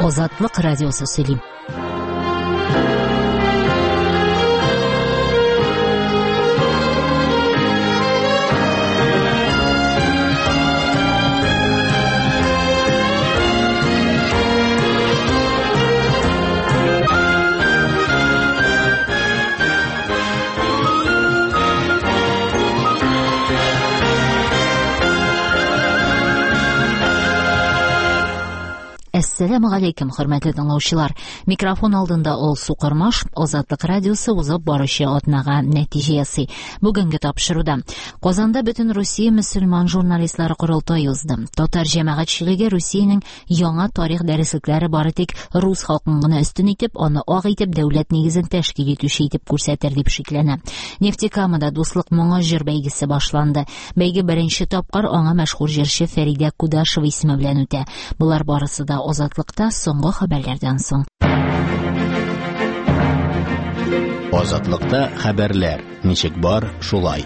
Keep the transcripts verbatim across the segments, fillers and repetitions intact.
Азатлык радиосы сөйлим. Әссәламу алейкум, хөрмәтле тыңлаучылар. Микрофон алдында ул Сукырмаш, Азатлык радиосы узып баручы атнага нәтиҗә ясый. Бүгенге тапшыруда Казанда бөтен Русия мөселман журналистлары курылтай узды. Татар җәмәгатьчелеге Русиянең яңа тарих дәреслекләре бары тик рус халкын гына өстен итеп, аны ак итеп дәүләт нигезен тәшкил итүче итеп күрсәтер дип шикләнә. Нефтекамада дуслык моңа җыр бәйгесе башланды. Бәйге беренче тапкыр аңа мәшһүр җырчы Фәридә Кудашева исеме белән үтә. Булар барысы да Азатлыкта соңгы хәбәрләрдән соң. Азатлыкта хәбәрләр. Ничек бар, шулай.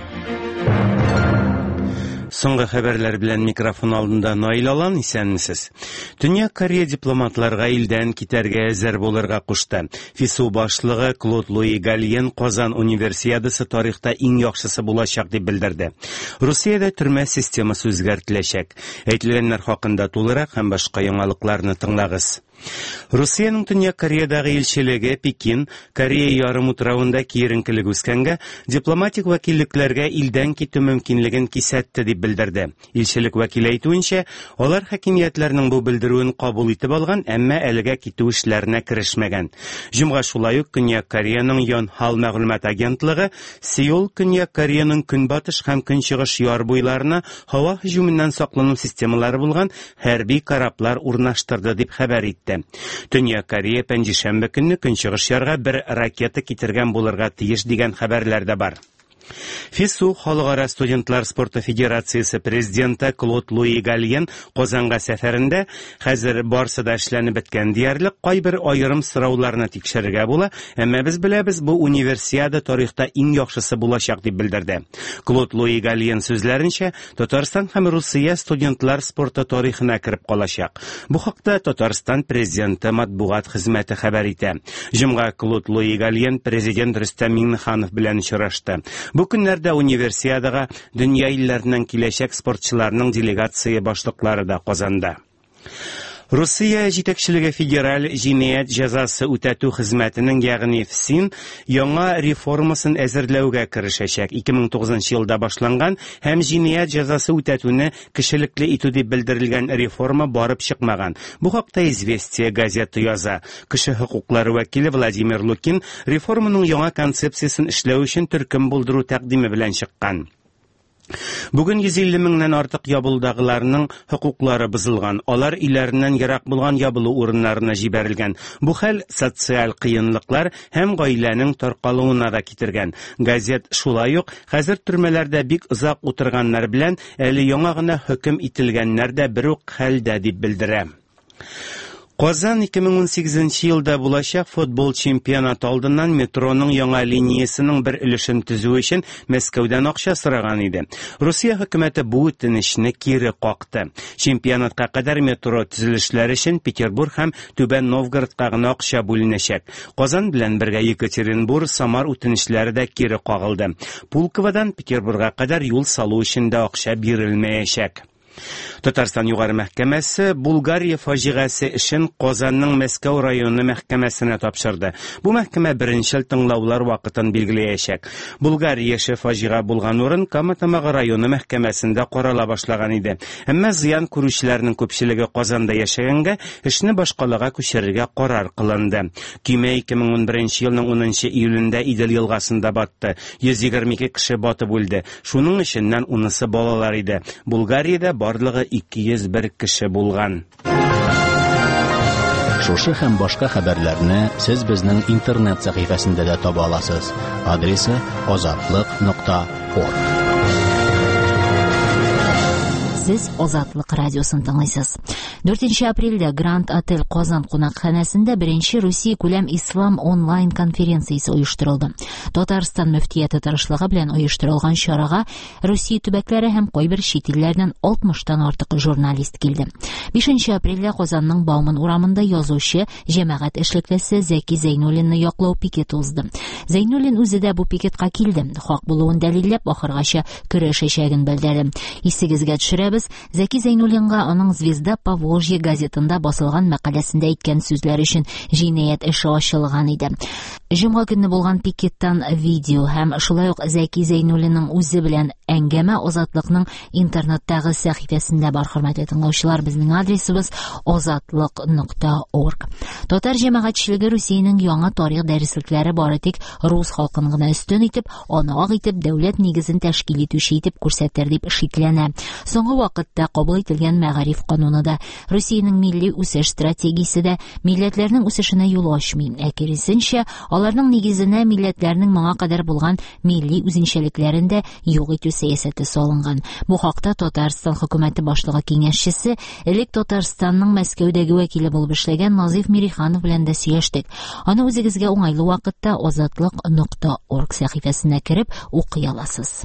Соңгы хәбәрләр белән микрофон алдында Наил Алан, исәнмесез. Дөнья Корея дипломатларга илдән китәргә әзер булырга кушты. ФИСУ башлыгы Клод Луи Гальен Казан универсиадасы тарихта иң яхшысы булачак дип белдерде. Русиядә төрмә системасы үзгәртеләчәк. Әйтелгәннәр хакында тулырак һәм башка яңалыкларны тыңлагыз. Русиянең Дөнья Кореядагы илчелеге Пекин, Корея ярым утравында киеренкелек үскәнгә, дипломатик вәкиллекләргә илдән китү мөмкинлеген кисәтте дип белдерде. Илчелек вәкиле әйтүенчә, алар хакимиятләрнең бу белдерүен кабул итеп алган, әмма әлегә китү эшләренә керешмәгән. Җомга шулай ук Көньяк Кореяның Йонхап мәгълүмат агентлыгы Сеул Көньяк Кореяның көнбатыш һәм көнчыгыш яр буйларына һава һөҗүменнән саклану системалары булган хәрби кораблар урнаштырды дип хәбәр итте. Дөнья Корея пәнҗешәмбе көнне көнчыгыш ярга бер ракета китергән булырга тиеш дигән хәбәрләр дә бар. ФИСУ Халыкара студентлар спорты федерациясе президенты Клод Луи Гальен Казанга сәфәрендә хәзер барсы да эшләнеп беткән диярлек кайбер аерым сорауларны тикшерергә була, әмма без беләбез, бу универсиада тарихта иң яхшысы булачак дип белдерде. Клод Луи Гальен сүзләренчә, Татарстан һәм Русия студентлар спорты тарихына кереп калачак. Бу хакта Татарстан президенты матбугат хезмәте хәбәр итә. Җомга Клод Луи Гальен президент Рөстәм Миңнеханов белән очрашты. Бу көннәрдә универсиадага дөнья илләреннән киләчәк спортчыларның делегация башлыклары да Казанда. Русия җитәкчелеге федераль җинаять җәзасы үтәтү хезмәтенең, ягъни ФСИН, яңа реформасын әзерләүгә керешәчәк. ике мең тугызынчы елда башланган һәм җинаять җәзасы үтәтүне кешелекле итү дип белдерелгән реформа барып чыкмаган. Бу хакта Известия газеты яза. Кеше хокуклары вәкиле Владимир Лукин реформаның яңа концепциясын эшләү өчен төркем булдыру тәкъдиме белән чыккан. Бүген йөз илле меңнән артык ябылдагыларның хокуклары бозылган. Алар иләреннән ярак булган ябылу урыннарына җибәрелгән. Бу хәл социаль кыенлыклар һәм гаиләнең таркалуына да китергән. Газет шулай ук хәзер төрмәләрдә бик озак утырганнар белән әле яңа гына хөкем ителгәннәр дә бер үк хәлдә дип белдерә. Казан ике мең унсигезенче елда булачак футбол чемпионаты алдыннан метроның яңа линиясының бер өлешен төзү өчен Мәскәүдән акча сораган иде. Русия хөкүмәте бу үтенечне кире какты. Чемпионатка кадәр метро төзелешләре өчен Петербург һәм Түбән Новгородка гына акча бүленәчәк. Казан белән бергә Екатеринбург, Самар үтенечләре дә кире кагылды. Пулковадан Петербургка кадәр юл салу өчен дә акча бирелмәячәк. Татарстан югары мәхкәмәсе Булгария фаҗигасы өчен Казанның Мәскәү районы мәхкәмәсенә тапшырды. Бу мәхкәмә беренчел тыңлаулар вакытын билгеләячәк. Булгария яше фаҗига булган урын Каматамага районы мәхкәмәсендә карала башлаган иде. Әмма зыян күрүчеләрнең күпчелеге Казанда яшәгәнгә, эшне башкалага күчерергә карар кылынды. Көймә ике мең унберенче елның унынчы июлендә Идел елгасында батты. йөз егерме ике кеше батып үлде. Шуның эченнән унысы балалар иде. Булгариядә барлыгы ике йөз бер кеше булган. Шушы һәм башка хәбәрләрне сез безнең интернет сәхифәсендә дә таба аласыз. Адресы азатлык нокта орг. Сез Азатлык радиосын тыңлыйсыз. дүртенче апрельдә Гранд Отель Казан кунакханәсендә беренче Русия күләм ислам онлайн конференциясе оештырылды. Татарстан мөфтияте тырышлыгы белән оештырылган чарага Русия төбәкләре һәм кайбер чит илләрдән алтмыштан артык журналист килде. бишенче апрельдә Казанның Бауман урамында язучы, җәмәгать эшлеклесе Зәки Зәйнуллинны яклау пикеты узды. Зәйнуллин үзе дә бу пикетка килде. Хак булуын дәлилләп, ахыргача көрәшәчәген белдерде. Исегезгә төшерәбез, Зәки Зәйнуллинга аның Звезда Поволжье газетында басылган мәкаләсендә әйткән сүзләр өчен җинаять эше ачылган иде. Җомга көнне булган пикеттан видео һәм шулай ук Зәки Зәйнуллинның үзе белән әңгәмә Азатлыкның интернеттагы сәхифәсендә бар. Хөрмәтле тыңлаучылар, безнең адресыбыз азатлык нокта орг. Татар җәмәгатьчелеге Русиянең яңа тарих дәреслекләре бары тик рус халкын гына өстен итеп, аны ак итеп, дәүләт нигезен тәшкил итүче итеп күрсәтер дип шикләнә. Соңгы вакытта кабул ителгән мәгариф кануны да, Русиянең милли үсеш стратегиясе дә милләтләрнең үсешенә юл ачмый, ә киресенчә, аларның нигезенә милләтләрнең моңа кадәр булган милли үзенчәлекләрен дә юк итү сәясәте салынган. Бу хакта Татарстан хөкүмәте башлыгы киңәшчесе, элек Татарстанның Мәскәүдәге вәкиле булып эшләгән Назиф Мириханов белән дә сөйләштек. Аны үзегезгә уңайлы вакытта азатлык нокта орг сәхифәсенә кереп укый аласыз.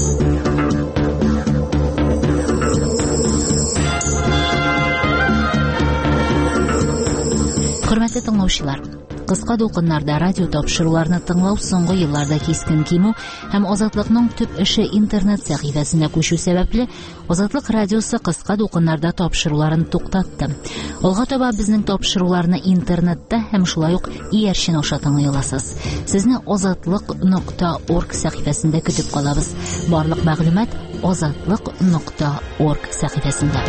Хөрмәтле тыңлаучылар, кыска дулкыннарда радио тапшыруларны тыңлау соңгы елларда кискен кимү һәм Азатлыкның төп эше интернет сәхифәсенә күчү сәбәпле Азатлык радиосы кыска дулкыннарда тапшыруларын туктатты. Алга таба безнең тапшыруларны интернетта һәм шулай ук иярчен аша тыңлый аласыз. Сезне азатлык нокта орг сәхифәсендә көтеп калабыз. Барлык мәгълүмат азатлык нокта орг сәхифәсендә.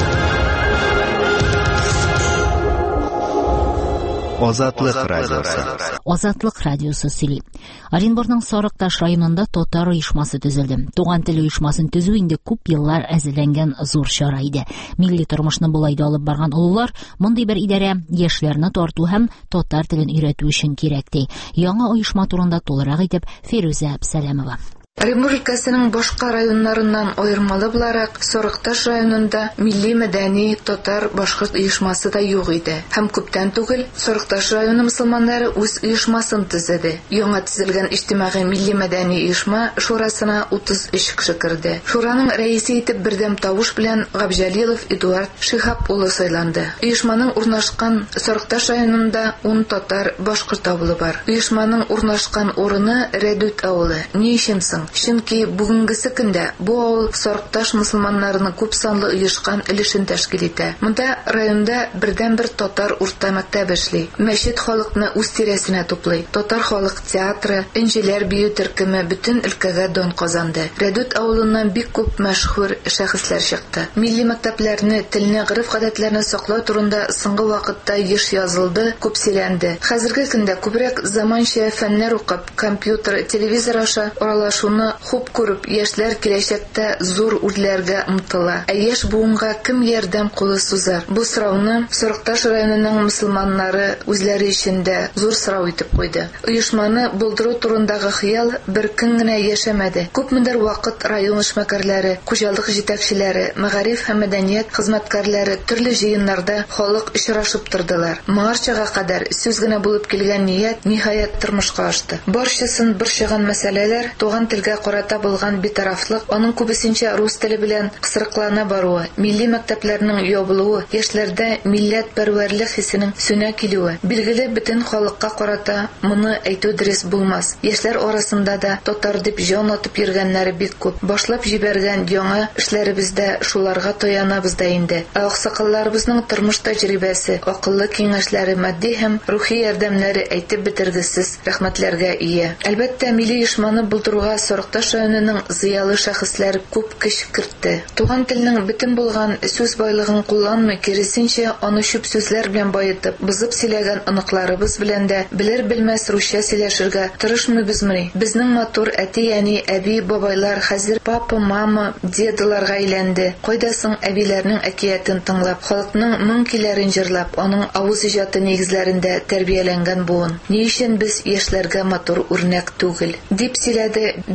Азатлык радиосы. Азатлык радиосы сөйли. Оренбургның Сарыкташ районында татар оешмасы төзелде. Туган тел оешмасын төзү инде күп еллар әзерләнгән зур чара иде. Милли тормышны булай да алып барган уллар мондый бер идарә яшьләрне тарту һәм татар телен өйрәтү өчен кирәк ди. Яңа оешма турында тулырак итеп Фирүзә Әбсәләмова. Оренбур өлкәсенең башка районнарыннан аермалы буларак, Сарыкташ районында милли мәдәни татар башкорт оешмасы да юк иде. Һәм күптән түгел Сарыкташ районы мөселманнары үз оешмасын төзеде. Яңа төзелгән иҗтимагый милли мәдәни оешма шурасына утыз өч кеше керде. Шураның рәисе итеп бердәм тавыш белән Габҗалилов Эдуард Шихап улы сайланды. Оешманың урнашкан Сарыкташ районында ун татар башкорт авылы бар. Оешманың урнашкан урыны Рәдүт авылы. Ни өчен соң? Чөнки бүгенгесе көндә бу авыл Сарыкташ мөселманнарының күп санлы оешкан өлешен тәшкил итә. Монда районда бердән-бер татар урта мәктәп эшли. Мәчет халыкны үз тирәсенә туплый. Татар халык театры, инҗеләр бию төркеме бөтен өлкәгә дан казанды. Рәдүт авылыннан бик күп мәшһүр шәхесләр чыкты. Милли мәктәпләрне, телне, гырыф-гадәтләрне саклау турында соңгы вакытта еш язылды, күп сөйләнде. Хәзерге көндә күбрәк заманча фәннәр укып, компьютер, телевизор аша аралашу хуп күреп, яшьләр киләчәктә зур үрләргә омтыла. Ә яшь буынга кем ярдәм кулы сузар? Бу сорауны Сарыкташ районының мөселманнары үзләре өчендә зур сорау итеп куйды. Оешманы булдыру турындагы хыял бер көн генә яшәмәде. Күпмедер вакыт район эшмәкәрләре, хуҗалык җитәкчеләре, мәгариф һәм мәдәният хезмәткәрләре төрле җыеннарда халык очрашып тордылар. Моңарчага кадәр сүз генә булып килгән ният ниһаять тормышка ашты. Барчасын борчыган мәсьәләләр туган телгә карата булган битарафлык, аның күбесенчә рус теле белән кысрыклана баруы, милли мәктәпләрнең ябылуы, яшьләрдә милләт пәрвәрлек хисенең сүнә килүе. Билгеле, бөтен халыкка карата моны әйтү дөрес булмас. Яшьләр арасында да татар дип җан атып йөргәннәре бик күп. Башлап җибәргән яңа эшләребездә шуларга таянабыз да инде. Аксакалларыбызның тормыш тәҗрибәсе, акыллы киңәшләре, матди һәм рухи ярдәмнәре әйтеп бетергесез рәхмәтләргә ия. Әлбәттә, милли оешманы булдыруга Сарыкташ районының зыялы шәхесләр күп көч кертте. Туган телнең бөтен булган сүз байлыгын кулланмый, киресенчә аны чүп сүзләр белән баетып, бызып сөйләгән оныкларыбыз белән дә белер-белмәс русча сөйләшергә тырышмыйбызмы? Безнең матур әти, әни, әби, бабайлар хәзер папа, мама, дедаларга әйләнде. Кайда соң әбиләрнең әкиятен тыңлап, халыкның моң көйләрен җырлап, аның авыз иҗаты нигезләрендә тәрбияләнгән буын. Ни өчен без яшьләргә матур үрнәк түгел? Дип сөйләде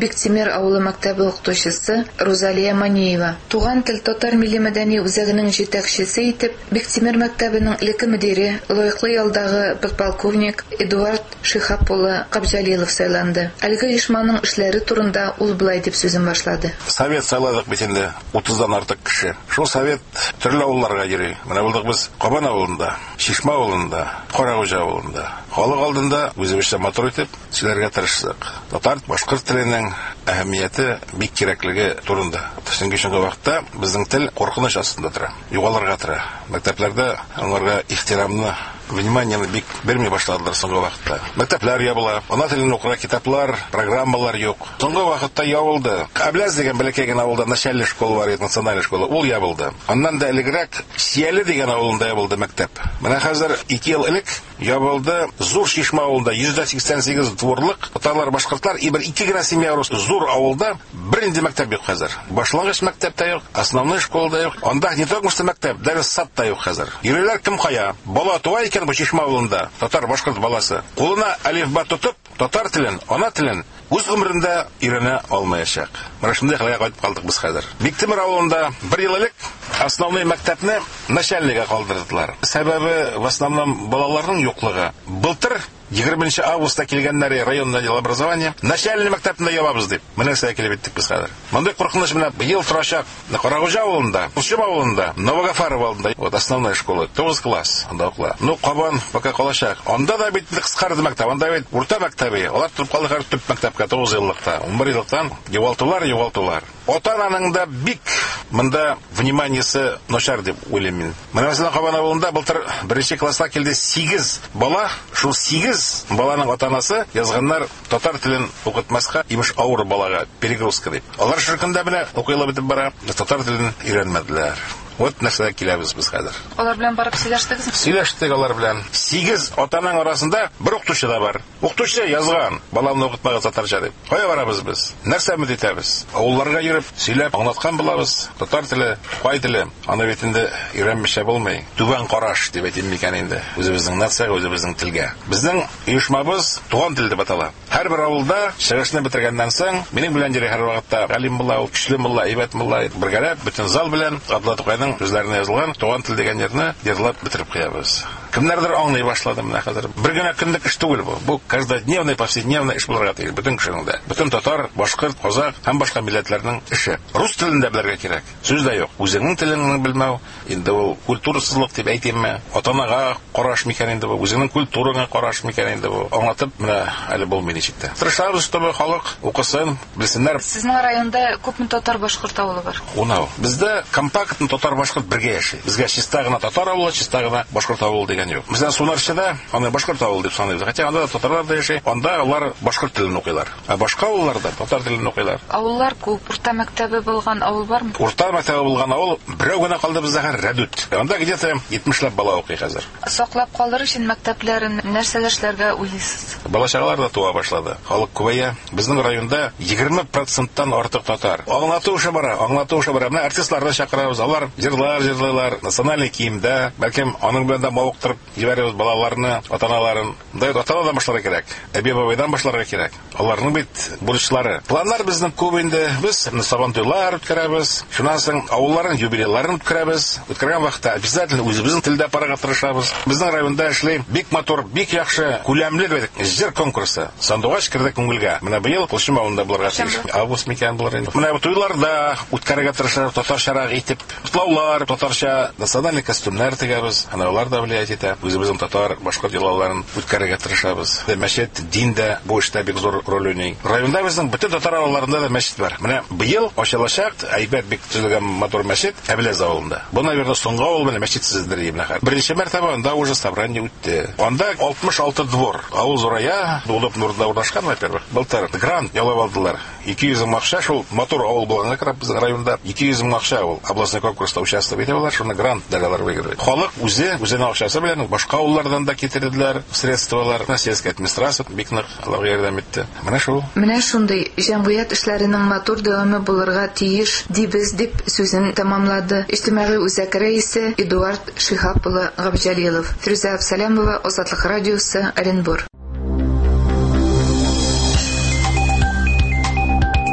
Биктимер авылы мәктәбе укытучысы Розалия Манеева. Туган тел татар милли мәдәни үзәгенең җитәкчесе итеп Биктимер мәктәбенең элекке мөдире, лаеклы ялдагы подполковник Эдуард Шихап улы Кабҗалилов сайланды. Әлеге оешманың эшләре турында ул булай дип сүзен башлады. Совет сайладык бит инде утыздан артык кеше. Шул совет төрле авылларга йөри. Менә булдык без Кабан авылында, Шишма авылында, Карагуҗа авылында. Халык алдында үзебезчә матур итеп сөйләргә тырыштык. Татар, башкорт теленең әһәмияте бик кирәклеге турында. Төшенге шуңгы вакытта безнең тел куркыныч астында тора, югалырга тора. Мәктәпләрдә аңарга ихтирамны, внимание бик берми башладылар соңгы вакытта. Мәктәпләр ябыла, ана телен укырга китаплар, программалар юк. Соңгы вакытта ябылды. Кабляз дигән бәләкәй генә авылда начальный школа бар, национальная школа, ул ябылды. Аннан да элегрәк Сияле дигән авылда ябылды мәктәп. Менә хәзер ике ел элек ябылды Зур Шишма авылда йөз сиксән сигез дворлык татарлар, башкортлар и бер ике генә семья рус. Зур авылда беренче мәктәп юк хәзер. Башлангыч мәктәптә юк, основной школада юк. Анда не только что мәктәп, даже сад та юк хәзер. Йөреләр кем кая? Бала туа икән бу Шишма авылында, татар башкорт баласы. Кулына алифба тотып, татар телен, ана телен үз гомерендә өйрәнә алмаячак. Менә шундый хәлгә кайтып калдык без хәзер. Биктимер авылында бер ел элек основной мәктәпне начальнигә калдырдылар. Сәбәбе в основном балаларның юклыгы. Былтыр егерменче августта килгәннәре районное отдел образования начальный мәктәпне ябабыз дип. Менә нәрсәгә килеп иттек без хәзер. Мондый куркыныч менә быел торачак Карагуҗа авылында, Кушчыба авылында, Новогафаров авылында, вот основная школа, тугыз класс анда укыла. Ну, Кабан пока калачак. Анда да бит кыскарды мәктәп, анда бит урта мәктәбе. Алар турып калдылар төп мәктәпкә тугыз еллыкта. ун бер еллыктан югалтулар, югалтулар. Ата-ананың да бик монда вниманиесе начар дип уйлыйм мин. Менә мәсәлән Кабан авылында былтыр беренче класска килде сигез бала, шул сигез баланың ата-анасы язганнар татар телен укытмаска, имеш авыр балага перегрузка дип. Алар ширкында белән укыйлар битеп бара, татар телен өйрәнмәделәр. Вот нәрсәгә киләбез без хәзер. Алар белән барып сөйләштегезме? Сөйләштек алар белән. сигез атаның арасында бер укытучы да бар. Укытучы язган, баламны укытмага татарча дип. Кая барабыз без? Нәрсә мөд итәбез? Авылларга йөреп, сөйләп аңлаткан булабыз. Татар теле, кай теле, аны бит инде өйрәнмичә булмый. Түбән караш дип әйтим микән инде. Үзебезнең нәрсәгә, үзебезнең телгә. Безнең оешмабыз туган тел дип атала. Һәрбер авылда чыгышны бетергәннән соң, минем белән йөри һәр вакытта Галим булла, ул көчле булла, әйбәт булла, бергәләп бөтен зал белән Габдулла Тукайның үзләренә язылган туган тел дигән yerне йырлап бетереп куябыз. Кемнәрдер аңлый башлады менә хәзер. Бер генә көнлек эш түгел бу. Бу каждодневный, повседневный эш булырга тиеш бөтен кешенең дә. Бөтен татар, башкорт, казак һәм башка милләтләрнең эше. Рус телендә белергә кирәк. Сүз дә юк. Үзеңнең телеңне белмәү инде ул культурасызлык дип әйтимме? Атанага караш микән инде бу? Үзеңнең культураңа караш микән инде бу? Аңлатып менә әле булмый ничектә. Тырышабыз, чтобы халык укысын, белсеннәр. Сезнең районда күпме татар башкорт авылы бар? Унау. Бездә компактный татар башкорт бергә яши. Безгә чиста гына татар авылы, чиста гына башкорт авылы дигән юк. Бездә Сунарчыда аны башкорт авылы дип саныйбыз. Хотя анда татарлар да яши. Анда алар башкорт телен укыйлар. А башка авылларда татар телен укыйлар. Авыллар күп. Урта мәктәбе булган авыл бармы? Урта мәктәбе булган авыл берәү генә калды бездә хәзер Рәдүт. Анда где-то җитмеш бала укый хәзер. Саклап калыр өчен мәктәпләрен нәрсәгә эшләргә уйлыйсыз? Бала-чагалар да туа башлады. Халык күбәя. Безнең районда егерме проценттан артык татар. Аңлату эше бара, аңлату эше бара. Менә артистларны чакырабыз. Алар җырлар җырлыйлар, националь киемдә, бәлкем аның белән дә мавыктырып җибәрәбез балаларны, ата-аналарын. Да, ата-анадан башларга кирәк. Әби-бабайдан башларга кирәк. Аларның бит бурычлары. Планнар безнең күп инде. Без сабантуйлар үткәрәбез. Шуннан соң авылларның юбилейларын үткәрәбез. Үткәргән вакытта обязательно үзебезнең телдә парага тырышабыз. Безнең районда эшли бик матур, бик яхшы, күләмле җыр конкурсы. Сандугач кирде күңелгә. Менә быел Кушчыба авылында булырга тиеш. Август микән булыр инде. Менә бу туйларда үткәрергә тырышабыз, татарчарак итеп. Котлаулар, татарча националь костюмнар тегәбез. Аналар да влиять итә. Үзебезнең татар башкорт йолаларын үткәрергә тырышабыз. Мәчет, дин дә бу эштә бик зур роль уйный. Районда безнең бөтен татар авылларында да мәчет бар. Менә быел ачылачак әйбәт бик төзелгән матур мәчет Әбләз авылында. Бу, наверное, соңгы авыл белән мәчетсездер дип нәхәр. Беренче мәртәбә анда уже собрание үтте. Анда алтмыш алты двор. Авыл зурая, Дулып Нурда урнашкан, во-первых. Былтыр грант ялап алдылар. ике йөз мең акча шул матур авыл булганга карап безнең районда ике йөз мең акча ул областной конкурста участвовать итәләр, шуны грант дәләләр выигрый. Халык үзе, үзенең акчасы белән башка авыллардан да китерделәр средствалар. Сельская администрация бик нык аларга ярдәм итте. Менә шул. Менә шундый җәмгыять эшләренең матур дәвамы булырга тиеш дибез дип сүзен тәмамлады. Иҗтимагый үзәк рәисе Эдуард Шихап улы Габҗалилов. Фирүзә Абсалямова, Азатлык радиосы, Оренбур.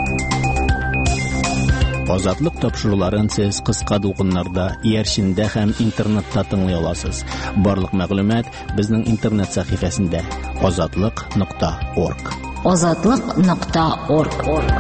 Азатлык тапшыруларын сез кыска дулкыннарда, иярчиндә һәм интернетта тыңлый аласыз. Барлык мәгълүмат безнең интернет сәхифәсендә азатлык нокта орг. азатлык нокта орг.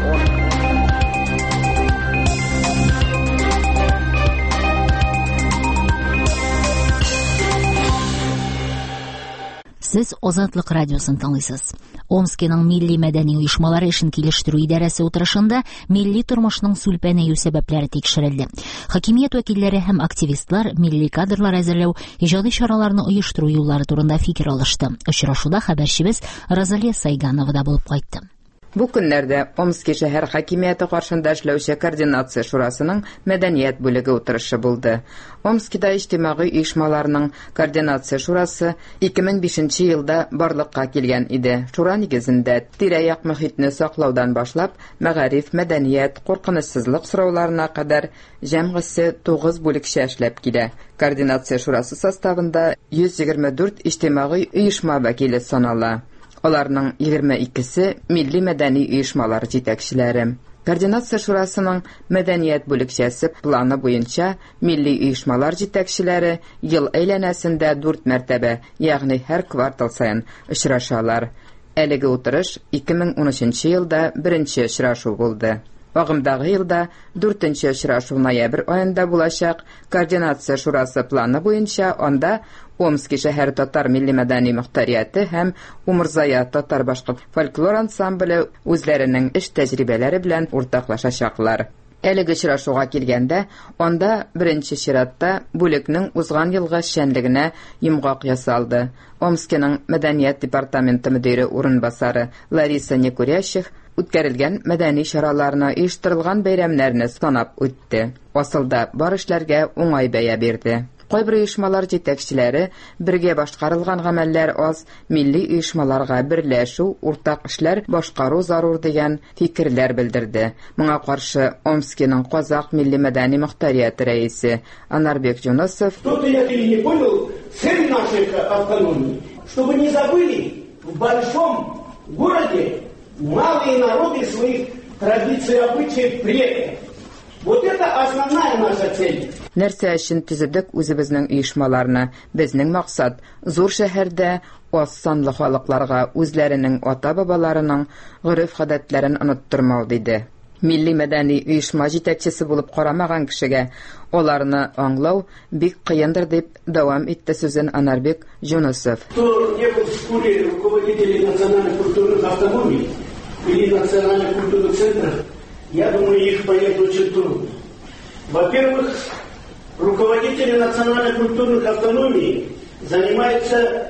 Сез Азатлык радиосын тыңлыйсыз. Омскиның милли мәдәни оешмалары эшен килештерү идарәсе утырышында милли тормышның сүлпәнәю сәбәпләре тикшерелде. Хакимият вәкилләре һәм активистлар милли кадрлар әзерләү, иҗади чараларны оештыру юллары турында фикер алышты. Очрашуда хәбәрчебез Розалия Сайганова да булып кайтты. Бу көннәрдә Омски шәһәр хакимияте каршында эшләүче координация шурасының мәдәният бүлеге утырышы булды. Омскида иҗтимагый оешмаларның координация шурасы ике мең бишенче елда барлыкка килгән иде. Шура нигезендә тирә-як мөхитне саклаудан башлап, мәгариф, мәдәният, куркынычсызлык сорауларына кадәр җәмгысе тугыз бүлекчә эшләп килә. Координация шурасы составында йөз егерме дүрт иҗтимагый оешма вәкиле санала. Аларның егерме икесе милли мәдәни оешмалар җитәкчеләре. Координация шурасының мәдәният бүлекчәсе планы буенча милли оешмалар җитәкчеләре ел әйләнәсендә дүрт мәртәбә, ягъни һәр квартал саен очрашалар. Әлеге утырыш ике мең унөченче елда беренче очрашу булды. Агымдагы елда дүртенче очрашу ноябрь аенда булачак. Координация шурасы планы буенча анда Омски шәһәр татар милли мәдәни мөхтәрияте һәм Умырзая татар башкорт фольклор ансамбле үзләренең эш тәҗрибәләре белән уртаклашачаклар. Әлеге очрашуга килгәндә, анда беренче чиратта бүлекнең узган елгы эшчәнлегенә йомгак ясалды. Омскиның мәдәният департаменты мөдире урынбасары Лариса Некурящих үткәрелгән мәдәни чараларны, оештырылган бәйрәмнәрне санап үтте. Асылда бар эшләргә уңай бәя бирде. Кайбер оешмалар җитәкчеләре бергә башкарылган гамәлләр аз, милли оешмаларга берләшү, уртак эшләр башкару зарур дигән фикерләр белдерде. Моңа каршы Омскиның Казак милли мәдәни мөхтәрияте рәисе Анарбек Юнусов: Что-то я не понял, цель нашей автономии, чтобы не забыли в большом городе малые народы своих традиций, обычаев, предков. Вот это основная наша цель. Нәрсә өчен төзедек үзебезнең оешмаларны? Безнең максат зур шәһәрдә аз санлы халыкларга үзләренең ата-бабаларының гореф-гадәтләрен оныттырмау диде. Милли мәдәни оешма җитәкчесе булып карамаган кешегә аларны аңлау бик кыендыр дип дәвам итте сүзен Анарбек Юнусов. Кто не был в школе руководителей национальных культурных автономий или национальных культурных центров, я думаю, их понять очень трудно. Во-первых, руководители национальных культурных автономий занимаются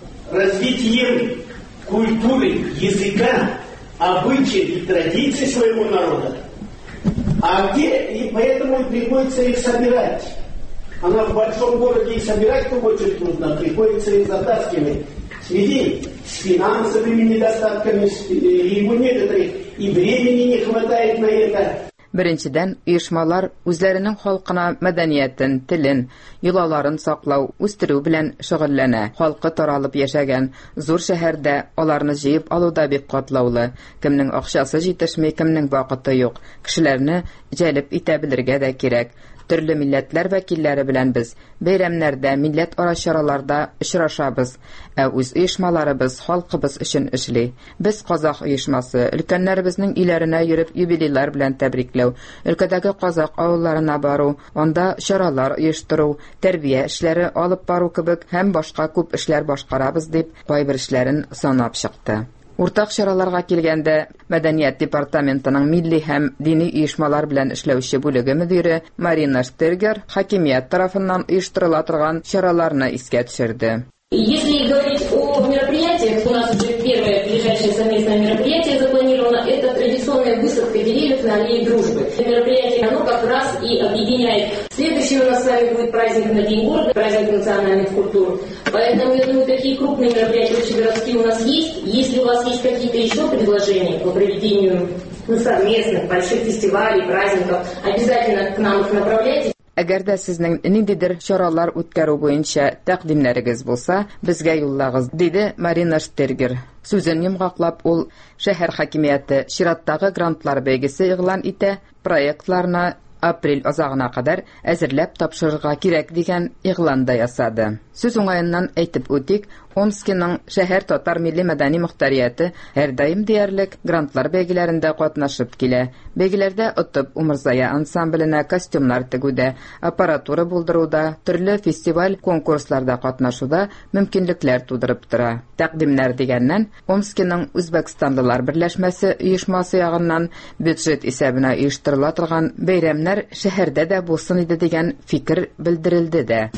развитием культуры, языка, обычаев и традиций своего народа. А где, и поэтому приходится их собирать. Она в большом городе и собирать-то очень трудно, приходится их затаскивать. В связи с финансовыми недостатками, и у некоторых и времени не хватает на это. Беренчедән, оешмалар үзләренең халкына мәдәниятен, телен, йолаларын саклау, үстерү белән шөгыльләнә. Халкы таралып яшәгән зур шәһәрдә аларны җыеп алуда бик катлаулы. Кемнең акчасы җитешми, кемнең вакыты юк. Кешеләрне җәлеп итә белергә дә кирәк. Төрле милләтләр вәкилләре белән без бәйрәмнәрдә, милләт-ара чараларда очрашабыз, ә үз оешмаларыбыз халкыбыз өчен эшли. Без Казак оешмасы өлкәннәребезнең иләренә йөреп юбилейлар белән тәбрикләү, өлкәдәге казак авылларына бару, анда чаралар оештыру, тәрбия эшләре алып бару кебек һәм башка күп эшләр башкарабыз дип кайбер эшләрен санап чыкты. Уртак чараларга килгәндә, Мәдәният департаментының милли һәм дини оешмалар белән эшләүче бүлеге мөдире Марина Штергер хакимият тарафыннан оештырыла торган чараларны искә төшерде. Если говорить о мероприятиях, у нас уже первое ближайшее совместное мероприятие запланировано, это традиционная высадка деревьев на аллее Дружбы. Это мероприятие, оно как раз и объединяет. Следующий у нас с вами будет праздник на День города, праздник национальных культур. Поэтому, я думаю, такие крупные мероприятия общегородские у нас есть. Если у вас есть какие-то еще предложения по проведению ну, совместных больших фестивалей, праздников, обязательно к нам их направляйте. Әгәр дә сезнең ниндидер чаралар үткәрү буенча тәкъдимнәрегез булса, безгә юллагыз, диде Марина Штергер. Сүзен йомгаклап, ул шәһәр хакимияте чираттагы грантлар бәйгесе игълан итә, проектларны апрель азагына кадәр әзерләп тапшырырга кирәк дигән игъланда ясады. Сүз уңаеннан әйтеп үтик, Омскиның шәһәр татар милли мәдәни мөхтәрияте һәр даим диярлек грантлар бәйгеләрендә катнашып килә. Бәйгеләрдә Отып Умырзая ансамбленә костюмнар тегүдә, аппаратура булдыруда, төрле фестиваль, конкурсларда катнашуда мөмкинлекләр тудырып тора. Тәкъдимнәр дигәннән, Омскиның Үзбәкстанлылар берләшмәсе оешмасы ягыннан бюджет исәбенә оештырыла торган бәйрәмнәр шәһәрдә дә булсын иде дигән фикер белдерелде дә.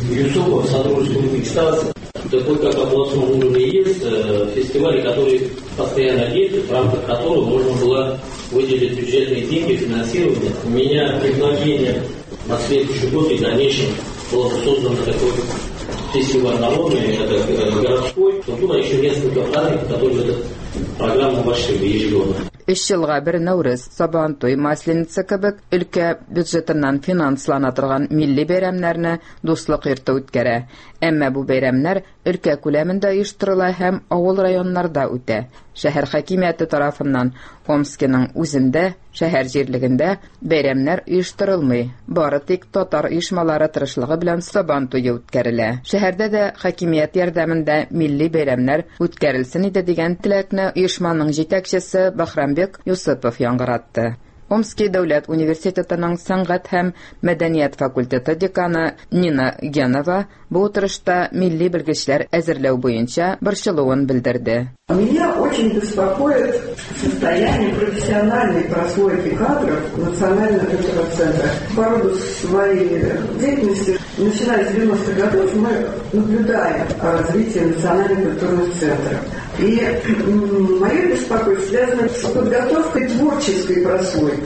Такой, как областном уровне есть, фестивали, которые постоянно действуют, в рамках которого можно было выделить бюджетные деньги, финансирование. У меня предложение на следующий год и в дальнейшем было создано такой фестиваль народный, это городской, но было еще несколько праздников, которые в эту программу вошли ежегодно. Өч елга бер Нәүрүз, Сабантуй, Масленица кебек өлкә бюджетыннан финанслана торган милли бәйрәмнәрне дуслык йорты үткәрә. Әмма бу бәйрәмнәр өлкә күләмендә оештырыла һәм авыл районнарда үтә. Шәһәр хакимияте тарафыннан Омскиның үзендә, шәһәр җирлегендә бәйрәмнәр оештырылмый. Бары тик татар оешмалары тырышлыгы белән Сабантуй үткәрелә. Шәһәрдә дә хакимият ярдәмендә милли бәйрәмнәр үткәрелсен иде дигән теләкне оешманың җитәкчесе Бахрамбек Юсупов яңгыратты. Омский дәүләт университетының сәнгать һәм мәдәният факультеты деканы Нина Генова бу утырышта милли белгечләр әзерләү буенча борчылуын белдерде. Меня очень беспокоит состояние профессиональной прослойки кадров Национального культурного центра. По роду своей деятельности, начиная с девяностых годов, мы наблюдаем развитие Национального культурного центра. И мое беспокойство связано с подготовкой творческой прослойки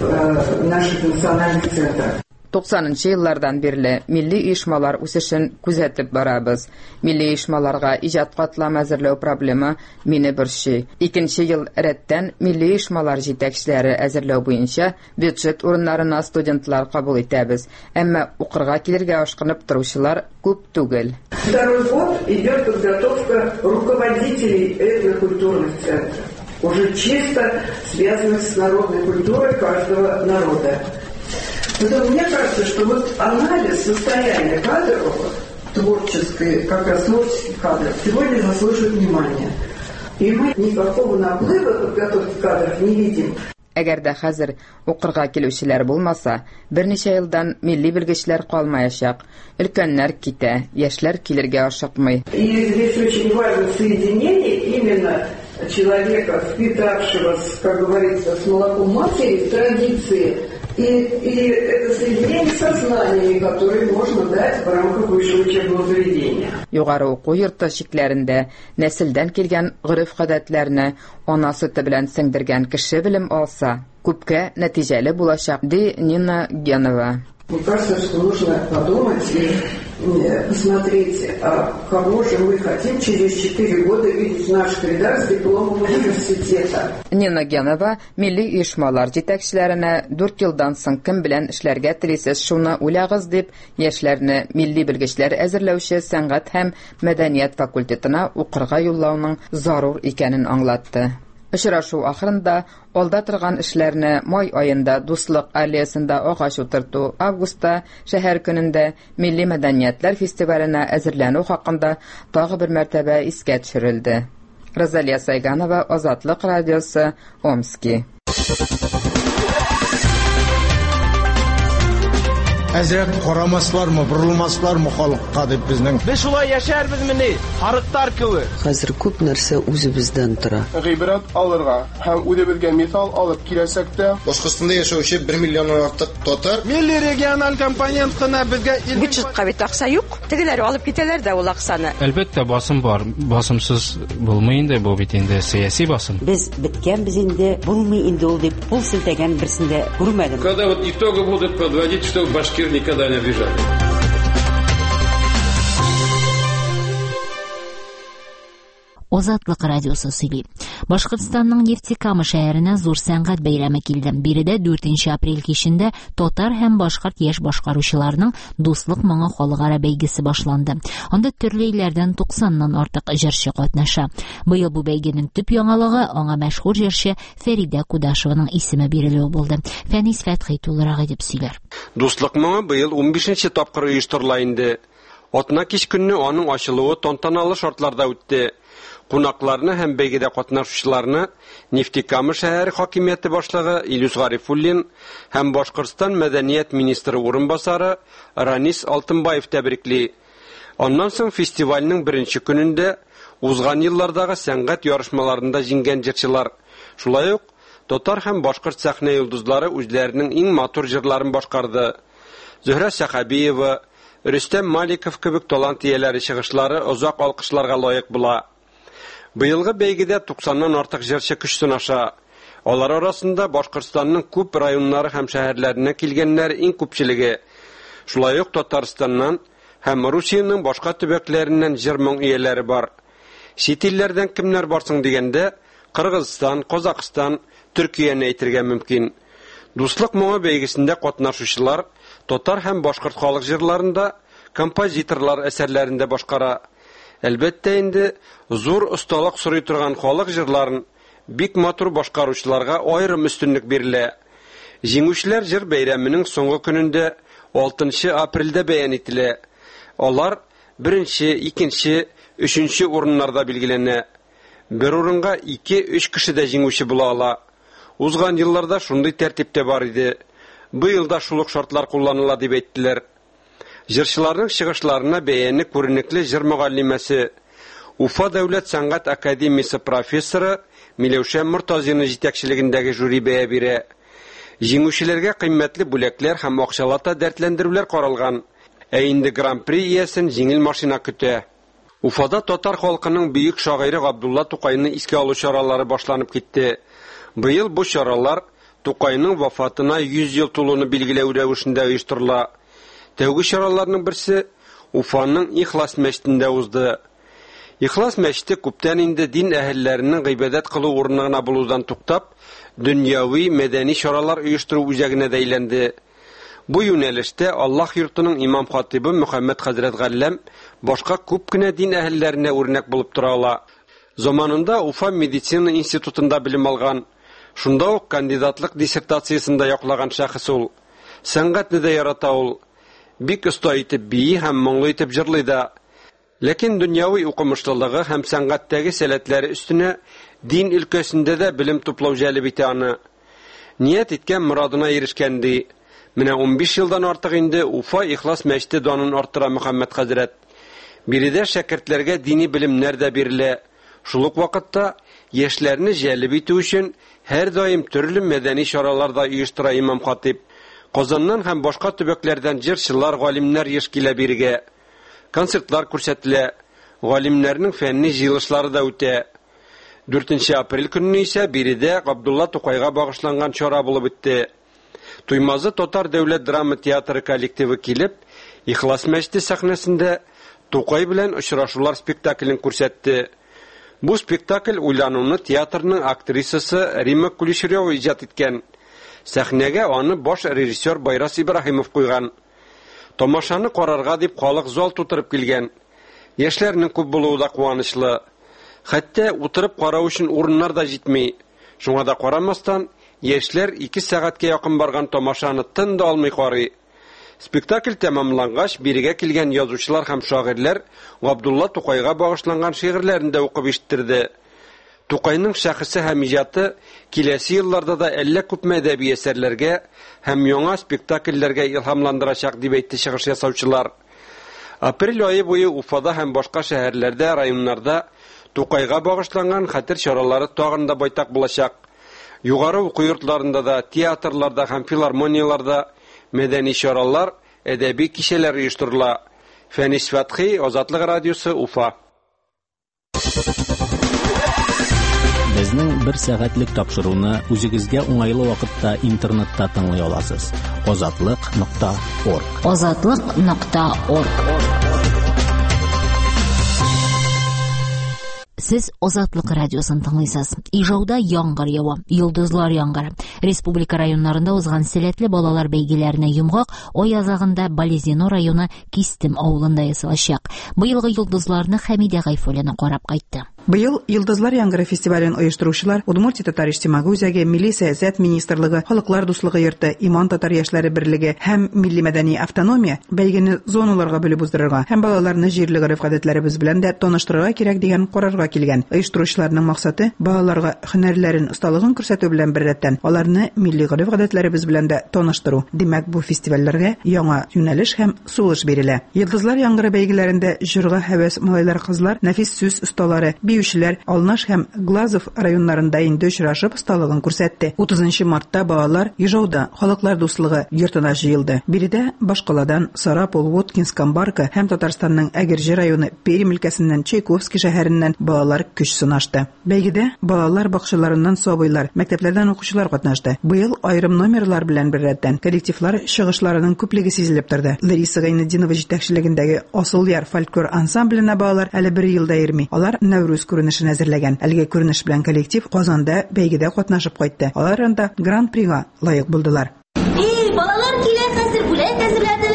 э, наших национальных центров. туксанынчы еллардан бирле милли оешмалар үсешен күзәтеп барабыз. Милли оешмаларга иҗат катлам әзерләү проблема мине борчый. Икенче ел рәттән милли оешмалар җитәкчеләре әзерләү буенча бюджет урыннарына студентлар кабул итәбез. Әмма укырга килергә ашкынып торучылар күп түгел. Второй год идет подготовка руководителей этнокультурных центров, уже чисто связанных с народной культурой каждого народа. Поэтому мне кажется, что вот анализ состояния кадров, творческой, как раз творческих кадров, сегодня заслуживает внимания. И мы никакого наплыва подготовки кадров не видим. Әгәр дә хәзер укырга килүчеләр булмаса, берничә елдан милли белгечләр калмаячак. Өлкәннәр китә, яшьләр килергә ашыкмый. И здесь очень важно соединение именно человека, впитавшего, как говорится, с молоком матери, традиции, и, и это соединение сознаниями, которые можно дать в рамках высшего учебного заведения. Югары уку йорты шикләрендә нәселдән килгән гореф-гадәтләрне ана сөте белән сеңдергән кеше белем алса, күпкә нәтиҗәле булачак, ди Нина Генова. Мне кажется, что нужно подумать и посмотреть, а кого же мы хотим через четыре года видеть в наших рядах с дипломом университета. Нина Генова милли оешмалар җитәкчеләренә дүрт елдан соң кем белән эшләргә телисез, шуны уйлагыз дип, яшьләрне милли белгечләр әзерләүче сәнгать һәм мәдәният факультетына укырга юллауның зарур икәнен аңлатты. Очрашу ахырында алда торган эшләрне май аенда Дуслык аллеясында агач утырту, августта шәһәр көнендә милли мәдәниятләр фестиваленә әзерләнү хакында тагы бер мәртәбә искә төшерелде. Розалия Сайганова, Азатлык радиосы, Омский. Әзрәк карамаслармы, бурылмаслармы халыкка дип безнең. Без шулай яшәрбез мени, харыктар кебек. Хәзер күп нәрсә үзебездән тора. Гыйбрат алырга һәм үзебезгә мисал алып киләсәк тә, Башкортстанда яшәүче бер миллионнан артык татар милли региональ компонент кына безгә бюджетка бит акча юк. Тегеләр алып китәләр дә ул акчаны. Әлбәттә басым бар. Басымсыз булмый инде бу бит инде сиясәт басым. Без биткәнбез инде, булмый инде ул дип пул селтәгән берсендә күрмәдем. Когда вот итоги будут подводить, что башкир никогда не обижали. Азатлык радиосы сөйли. Башкортстанның Нефтекама шәһәренә зур сәнгать бәйрәме килде. Биредә дүртенче апрель кичендә татар һәм башкорт яшь башкаручыларның дуслык моңы халыкара бәйгесе башланды. Анда төрле илләрдән туксаннан артык җырчы катнаша. Быел бу бәйгенең төп яңалыгы аңа мәшһүр җырчы Фәридә Кудашеваның исеме бирелүе булды. Фәнис Фәтхи тулырак дип сөйләр. Дуслык моңы быел он бишенче тапкыр оештырыла инде. Атна кич көнне аның ачылуы тантаналы шартларда үтте. Кунакларны һәм бәйгедә катнашучыларны Нефтекама шәһәре хакимияте башлыгы Илюс Гарифуллин һәм Башкортстан мәдәният министры урынбасары Ранис Алтынбаев тәбрикли. Аннан соң фестивальнең беренче көнендә узган еллардагы сәнгать ярышмаларында җиңгән җырчылар, шулай ук татар һәм башкорт сәхнә йолдызлары үзләренең иң матур җырларын башкарды. Зөһрә Сәхәбиева, Рөстәм Маликов кебек талант ияләре чыгышлары озак алкышларга лаек була. Быелгы бәйгедә туксаннан артык җырчы көч сынаша. Алар арасында Башкортстанның күп районнары һәм шәһәрләренә килгәннәр иң күпчелеге. Шулай ук Татарстаннан һәм Русиянең башка төбәкләреннән җыр-моң ияләре бар. Чит илләрдән кемнәр барсың дигәндә, Кыргызстан, Казакстан, Төркияне әйтергә мөмкин. Дуслык моңы бәйгесендә катнашучылар татар һәм башкорт халык җырларында, композиторлар әсәрләрендә башкара. Әлбәттә инде зур осталык сорый торган халык җырларын бик матур башкаручыларга аерым өстенлек бирелә. Җиңүчеләр җыр бәйрәменең соңгы көнендә алтынчы апрельдә бәян ителә. Алар беренче, икенче, өченче урыннарда билгеләнә. Бер урынга ике-өч кеше дә җиңүче була ала. Узган елларда шундый тәртиптә бар иде. Быел да шул ук шартлар кулланыла дип әйттеләр. Җырчыларның чыгышларына бәяне күренекле җыр мөгаллимәсе, Уфа дәүләт сәнгать академиясе профессоры Миләүшә Мортазина җитәкчелегендәге жюри бәя бирә. Җиңүчеләргә кыйммәтле бүләкләр һәм акчалата дәртләндерүләр каралган. Ә инде гран-при иясен җиңел машина көтә. Уфада татар халкының бөек шагыйре Габдулла Тукайны искә алу чаралары башланып китте. Быел бу чаралар Тукайның вафатына йөз ел тулуны билгеләү рәвешендә оештырыла. Тәүге чараларның берсе Уфаның Ихлас мәчетендә узды. Ихлас мәчете күптән инде дин әһелләренең гыйбадәт кылу урынына булудан туктап, дөньяви мәдәни чаралар оештыру үзәгенә дә әйләнде. Бу юнәлештә Аллаһ йортының имам хатибы Мөхәммәд хәзрәт Галләм башка күп кенә дин әһелләренә үрнәк булып тора ала. Заманында Уфа медицина институтында белем алган. Шунда ук кандидатлык диссертациясында яклаган шәхес ул. Сәнгатьне дә ярата ул. Бик оста итеп бии һәм моңлы итеп җырлый да. Ләкин дөньяви укымышлылыгы һәм сәнгатьтәге сәләтләре өстенә дин өлкәсендә дә белем туплау җәлеп итә аны. Ният иткән морадына ирешкән ди. Менә он биш елдан артык инде Уфа Ихлас мәчете данын арттыра Мөхәммәд хәзрәт. Биредә шәкертләргә дини белемнәр дә бирелә. Шул ук вакытта яшьләрне җәлеп итү өчен һәр даим төрле мәдәни чараларда оештыра имам хатиб. Казаннан һәм башка төбәкләрдән җырчылар, галимнәр еш килә бирегә. Концертлар күрсәтелә, галимнәрнең фәнни җыелышлары да үтә. дүртенче апрель көнне исә биредә Габдулла Тукайга багышланган чара булып үтте. Туймазы татар дәүләт драма театры коллективы килеп, Ихлас мәчете сәхнәсендә Тукай белән очрашулар спектаклен күрсәтте. Бу спектакль уйлануны театрның актрисасы Рима Кулишерева иҗат иткән. Сәхнәгә аны баш режиссер Байрас Ибраһимов куйган. Тамашаны карарга дип халык зал тутырып килгән. Яшьләрнең күп булуы да куанычлы. Хәтта утырып карау өчен урыннар да җитми. Шуңа да карамастан, яшьләр ике сәгатькә якын барган тамашаны тын да алмый карый. Спектакль тәмамлангач, бирегә килгән язучылар һәм шагыйрьләр Габдулла Тукайга багышланган шигырьләрен дә укып ишеттерде. Тукайның шәхесе һәм иҗаты киләсе елларда да әллә күпме әдәби әсәрләргә һәм яңа спектакльләргә илһамландырачак дип әйтте чыгыш ясаучылар. Апрель айы буе Уфада һәм башка шәһәрләрдә, районнарда Тукайга багышланган хәтер чаралары тагын да байтак булачак. Югары уку йортларында да, театрларда һәм филармонияларда мәдәни чаралар, әдәби кичәләр оештырыла. Фәнис Фәтхи, Азатлык радиосы, Уфа. Безнең бер сәгатьлек тапшыруны үзегезгә уңайлы вакытта интернетта тыңлый аласыз. азатлык нокта орг. азатлык нокта орг. Сез Азатлык радиосын тыңлыйсыз. Ижауда яңгыр ява, йолдызлар яңгыры. Республика районнарында узган сәләтле балалар бәйгеләренә йомгак ай азагында Болезино районы Кистем авылында ясалачак. Быелгы йолдызларны Хәмидә Гайфуллина карап кайтты. Быел Йылдызлар яңгыры фестивален оештыручылар Удмуртия татар иҗтимагый үзәге, Милли сәясәт министрлыгы, Халыклар дуслыгы йорты, Иман татар яшьләре берлеге һәм милли мәдәни автономия бәйгене зоналарга бүлеп уздырырга һәм балаларны җирле гореф-гадәтләребез белән дә таныштырырга кирәк дигән карарга килгән. Оештыручыларның максаты балаларга һөнәрләрен, осталыгын күрсәтү белән беррәттән аларны милли гореф-гадәтләребез белән дә таныштыру. Димәк, бу фестивальләргә яңа юнәлеш һәм сулыш бирелә. Йылдызлар яңгыры бәйгеләрендә җырга һәвәс малайлар-кызлар, нәфис сүз осталары, биючеләр Алнаш һәм Глазов районнарында инде очрашып осталыгын күрсәтте. утызынчы мартта балалар Ижауда Халыклар дуслыгы йортына җыелды. Биредә Башкаладан Сарапул, Воткинск, Камбарка һәм Татарстанның Әгерҗе районы Пермь өлкәсеннән Чайковский шәһәреннән балалар көч сынашты. Бәйгедә балалар бакчаларыннан сабыйлар, мәктәпләрдән укучылар катнашты. Быел аерым номерлар белән беррәттән коллективлар чыгышларының күплеге сизелеп торды. Лариса Гайнетдинова җитәкчелегендәге Асыл яр фольклор ансамбленә балалар әле бер елда йөрми. Алар Нәүрүз күренешен әзерләгән. Әлеге күренеш белән коллектив Казанда бәйгедә катнашып кайтты. Алар анда Гран-прига лаек булдылар. Эй, балалар килә, хәзер бүләк әзерләдем.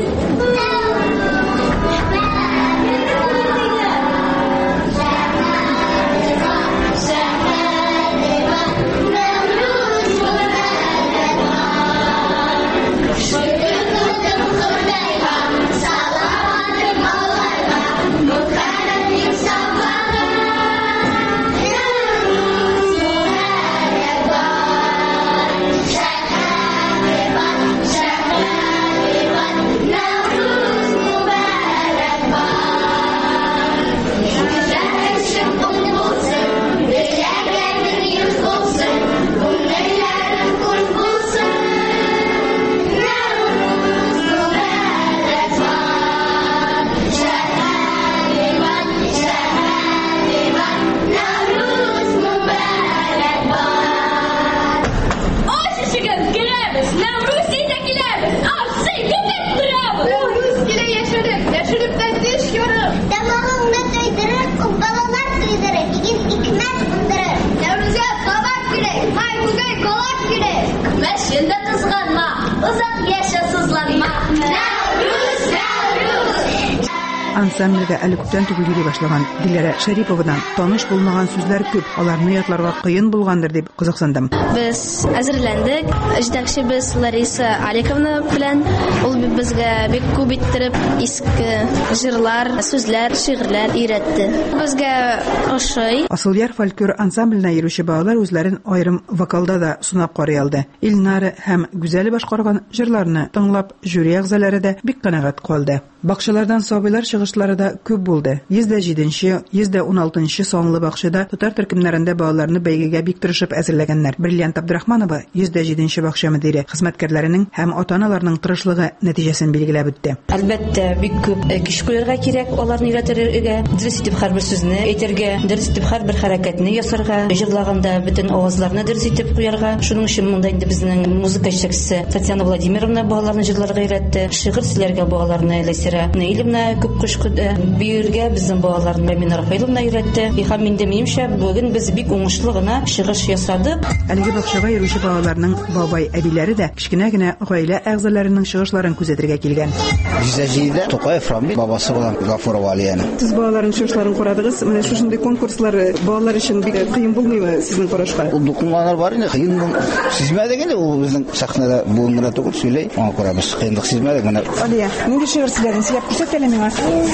Ансамбльгә әле күптән түгел йөри башлаган Диләрә Шәриповадан таныш булмаган сүзләр күп, аларны ятларга кыен булгандыр дип кызыксындым. Без әзерләндек, җитәкчебез Лариса Аликовна белән ул безгә бик күп иттереп иске җырлар, сүзләр, шигырьләр өйрәтте. Безгә ошый. Асыл яр фольклор ансамбленә йөрүче балалар үзләрен аерым вокалда да сынап карый алды. Илнары һәм Гүзәл башкарган җырларны тыңлап, жюри әгъзалары да бик канәгать калды. Бакчалардан сабыйлар чыгышлары да күп булды. йөз җиденче, йөз он алтынчы санлы бакчада татар төркемнәрендә балаларны бәйгегә бик тырышып әзерләгәннәр. Бриллиант Абдрахманова йөз җиденче бакча мөдире, хезмәткәрләренең һәм ата-аналарның тырышлыгы нәтиҗәсен билгеләп үтте. Әлбәттә, бик күп көч куярга кирәк, аларны өйрәтергә, дөрес итеп һәрбер сүзне әйтергә, дөрес итеп һәрбер хәрәкәтне ясарга, җырлаганда бөтен авазларны дөрес итеп куярга. Шуның өчен монда инде безнең музыка җитәкчесе Татьяна Владимировна балаларны җырларга өйрәтте, шигырь сөйләргә балаларны Ләсира Наилевна күп көч куды. Биергә безнең балаларны Мина Рафаиловна өйрәтте. Һәм инде минемчә бүген без бик уңышлы гына чыгыш ясадык. Әлеге бакчага йөрүче балаларның бабай әбиләре дә кичкенә генә гаилә әгъзаларының чыгышларын күзәтергә килгән. Җизәҗидә Тукаев Рамби бабасы булган Гафурова Алияна. Сез балаларның чыгышларын карадыгыз. Менә шушындый конкурслар балалар өчен бик кыен булмыймы сезнең карашка? Ул докумантлар бар инде, кыен сизмәдек инде, ул безнең сахнада буынгына түгел сөйләй. Аңа күрә без кыенлык сизмәдек менә. Алия, нинди шигырь сөйләдең? Сөйләп күрсәт әле миңа.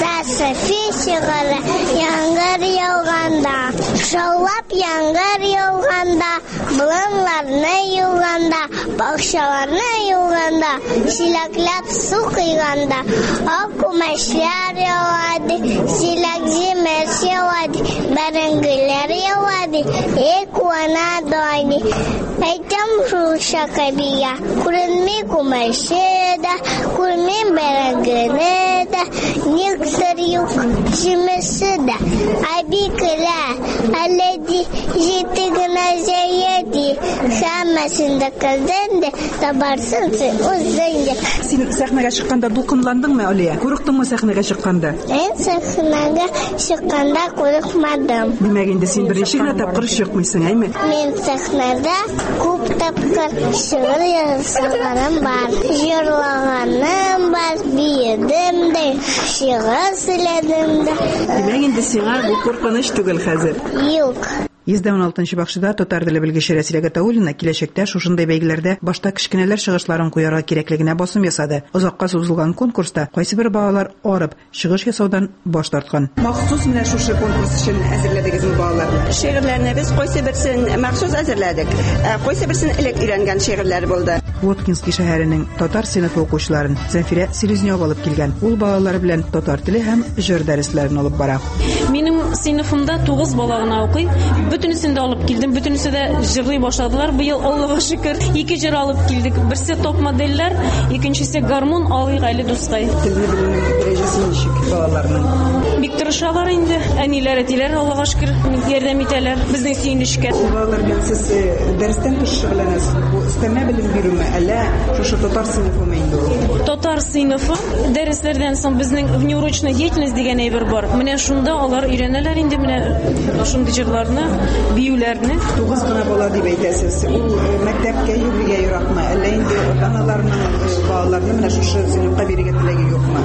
Шигыры яңгыр яуганда, шаулап яңгыр яуганда, болынларны юганда, бакчаларны юганда, чиләкләп су кыйганда, ак күмәчләр яуады, чиләк җимеш яуады, бәрәңгеләр яуады, эй куана дойды. Әйтәм шул шакабия, күренми күмәше дә, күренми бәрәңгене дә, никтер юк җимеше дә, әбикелә, әледи җитегенә җәйди, ди. Хаммасында кылдынды, табарсын үзеңде. Син сәхнәгә чыкканда дулкынландыңмы, Алия? Курыктыңмы сәхнәгә чыкканда? Мен сәхнәгә чыкканда курыкмадым. Димәк, инде син беренче генә тапкыр чыкмыйсың, әйме? Мен сәхнәдә күп тапкыр шигырь язганым бар. Җырлаганым бар, биедем дә, шигырь сөйләдем дә. Димәк, инде сиңа бу куркыныч түгел хәзер. Юк. йөз дә уналтынчы бакчада татар теле белгече Рәсилә Гатауллина киләчәктә шушындай бәйгеләрдә башта кечкенәләр чыгышларын куярга кирәклегенә басым ясады. Озакка сузылган конкурста кайсы бер балалар арып, чыгыш ясаудан баш тарткан. Махсус менә шушы конкурс өчен әзерләдегезме балаларны? Шигырьләрне без кайсы берсен махсус әзерләдек. Кайсы берсен элек өйрәнгән шигырьләр булды. Воткинский шәһәренең татар сыйныфы укучыларын Зәфирә Селезнёв алып килгән. Ул балалар белән татар теле һәм җыр дәресләрен алып бара. Минем сыйныфымда тугыз бала гына укый. Бөтенесен дә алып килдем. Бөтенесе дә җырлый башладылар. Быел Аллага шөкер ике җыр алып килдек. Берсе топ модельләр, икенчесе гармун алыйк әле дускай. Телне белүнең дәрәҗәсе ничек балаларның? Бик тырышалар инде. Әниләр, әтиләр Аллага шөкер ярдәм итәләр. Безнең сөенечкә. Балалар белән сез дәрестән тыш шөгыльләнәсез. Бу өстәмә белем бирүме, әллә шушы татар сыйныфымы инде? Татар сыйныфы дәресләрдән соң безнең внеурочная деятельность дигән әйбер бар. Менә шунда алар өйрәнәләр инде менә шундый җырларны, биюләрне. Тугыз гына бала дип әйтәсез. Ул мәктәпкә йөрергә яратмы, әллә инде аналарның балаларны менә шушы сыйныфка бирергә теләге юкмы?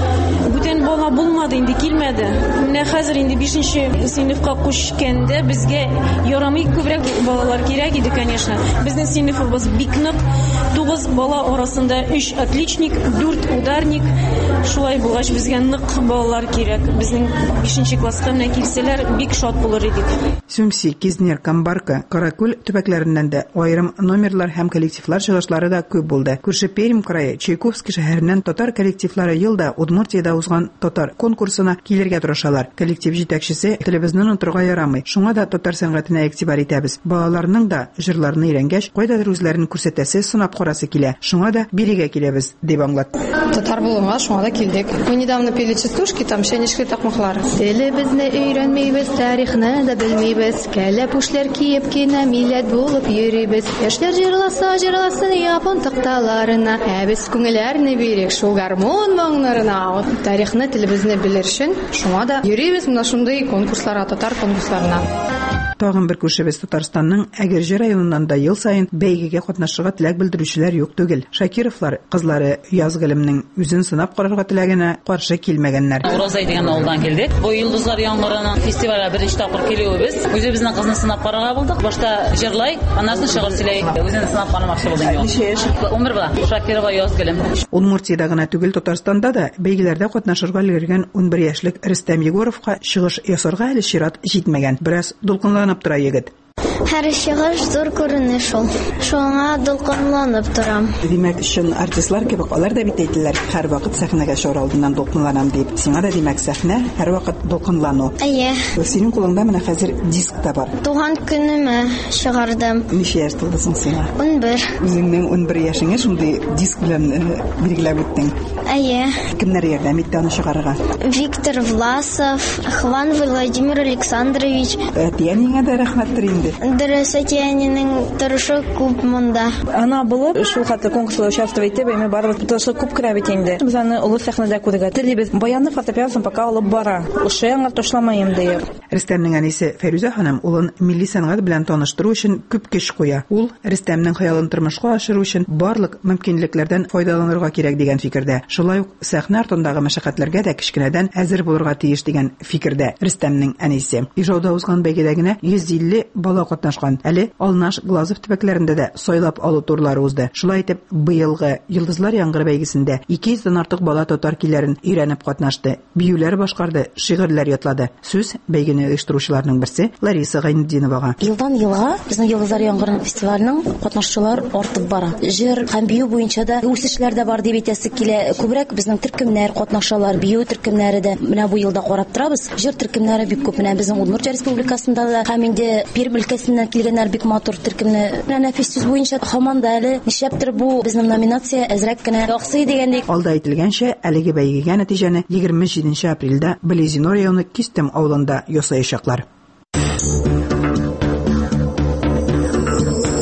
Бүтән бала булмады инде, килмәде. Менә хәзер инде бишенче сыйныфка күчкәндә безгә ярамый күбрәк балалар кирәк иде, конечно. Безнең сыйныфыбыз бик нык. Тугыз бала арасында өч отличник, дүрт ударник. Шулай булгач безгә нык балалар кирәк. Безнең бишенче класска менә килсәләр бик шат булыр идек. Сумси, Кизнер, Камбарка, Каракүл төбәкләреннән дә аерым номерлар һәм коллективлар чыгышлары да күп булды. Күрше Пермь крае Чайковский шәһәреннән татар коллективлары елда Удмуртиядә узган татар конкурсына килергә тырышалар. Коллектив җитәкчесе телебезне онытырга ярамый. Шуңа да татар сәнгатенә игътибар итәбез. Балаларның да җырларны өйрәнгәч, кайдадыр үзләрен күрсәтәсе, сынап карасы килә. Шуңа да бирегә киләбез, дип аңлат. Татар булуга шуңа да килдек. Мы недавно пели частушки, там шәнешкә такмаклар. Телебезне өйрәнмәйбез, тарихны да белмәйбез. Кәләпүшләр киеп кенә милләт булып йөрибез. Яшьләр җырласа, җырласын япон такталарына. Ә без күңелләрне бирик шул гармон моңнарына. Тарихны, телебезне белер өчен шуңа да йөрибез менә шундый конкурсларга, татар конкурсларына. Тагын бер күршебез Татарстанның Әгерҗе районыннан да ел саен бәйгегә катнашырга теләк белдерүчеләр юк түгел. Шакировлар кызлары яз гылымның үзен сынап карарга теләгенә каршы килмәгәннәр. Уразай дигән авылдан килдек. Бу Йолдызлар яңгырының фестивале беренче тапкыр килүебез. Үзебезнең кызны сынап карарга булдык. Башта җырлай, аннан соң шигырь сөйләй. Үзен сынап карамакчы булдым. он бер бала. Шакирова яз гылым. Удмуртиядә гына түгел, Татарстанда да бәйгеләрдә катнашырга өлгергән ун бер яшьлек Рөстәм Егоровка чыгыш ясарга әле чират җитмәгән. Бераз дулкынланып тора егет. Һәр чыгыш зур күренеш ул. Шуңа дулкынланып торам. Димәк, өчен артистлар кебек алар да бит әйтәләр, һәр вакыт сәхнәгә чыгар алдыннан дулкынланам дип. Сиңа да димәк сәхнә һәр вакыт дулкынлану. Әйе. Синең кулыңда менә хәзер диск та бар. Туган көнемә чыгардым. Ничә яшь тулдысың сиңа? ун бер. Үзеңнең ун бер яшеңә шундый диск белән билгеләп үттең. Әйе. Кемнәр ярдәм итте аны чыгарырга? Виктор Власов, Хван Владимир Александрович. Әтиәнеңә дә рәхмәттер инде. Дөресәтиянең тырышы күп монда. Ана булып, шул хәтле конкурста участвовать итеп, әйме барыбыз тырышы күп керә бит инде. Без аны олы сәхнәдә күрергә телибез. Баянны фортепиано пока алып бара. Ошо яңа ташламаем дип. Рөстәмнең әнисе Фәрүзә ханым улын милли сәнгать белән таныштыру өчен күп көч куя. Ул Рөстәмнең хыялын тормышка ашыру өчен барлык мөмкинлекләрдән файдаланырга кирәк дигән фикердә. Шулай ук сәхнә артындагы мәшәкатьләргә дә кечкенәдән әзер булырга тиеш дигән фикердә Рөстәмнең әнисе. Ижауда узган бәйгедә генә йөз илле бала катнашкан. Әле Алнаш, Глазов төбәкләрендә дә сайлап алу турлары узды. Шулай итеп, быелгы Йолдызлар яңгыры бәйгесендә ике йөздән артык бала татар киләләрен өйрәнеп катнашты. Биюләр башкарды, шигырьләр ятлады. Сүз бәйгене оештыручыларның берсе Лариса Гайнетдиновага. Елдан елга безнең Йолдызлар яңгыры фестиваленең катнашчылар артып бара. Җыр һәм бию буенча да үсешләр дә бар дип әйтәсе килә. Күбрәк безнең төркемнәр катнашалар, бию төркемнәре дә менә бу елда карап торабыз. Җыр төркемнәре бик күп. Менә безнең Удмуртия Республикасында да һәм инде Пермь өлкәсеннән килгәннәр бик матур төркемне. Нәфис сүз буенча һаман да әле нишләптер бу безнең номинация әзрәк кенә яхшы дигәндәй. Алда әйтелгәнчә, әлеге бәйгегә нәтиҗәне егерме җиденче апрельдә Белезино районы Кистем авылында ясаячаклар.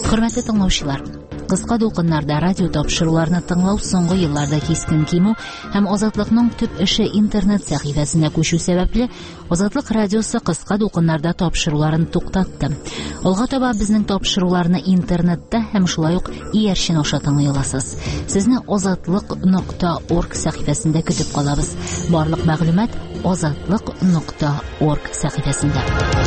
Хөрмәтле тыңлаучылар, кыска дулкыннарда радио тапшыруларны тыңлау соңгы елларда кискен кимү һәм Азатлыкның төп эше интернет сәхифәсенә күчү сәбәпле Азатлык радиосы кыска дулкыннарда тапшыруларын туктатты. Алга таба безнең тапшыруларны интернетта һәм шулай ук иярчен аша тыңлый аласыз. Сезне азатлык нокта орг сәхифәсендә көтеп калабыз. Барлык мәгълүмат азатлык нокта орг сәхифәсендә.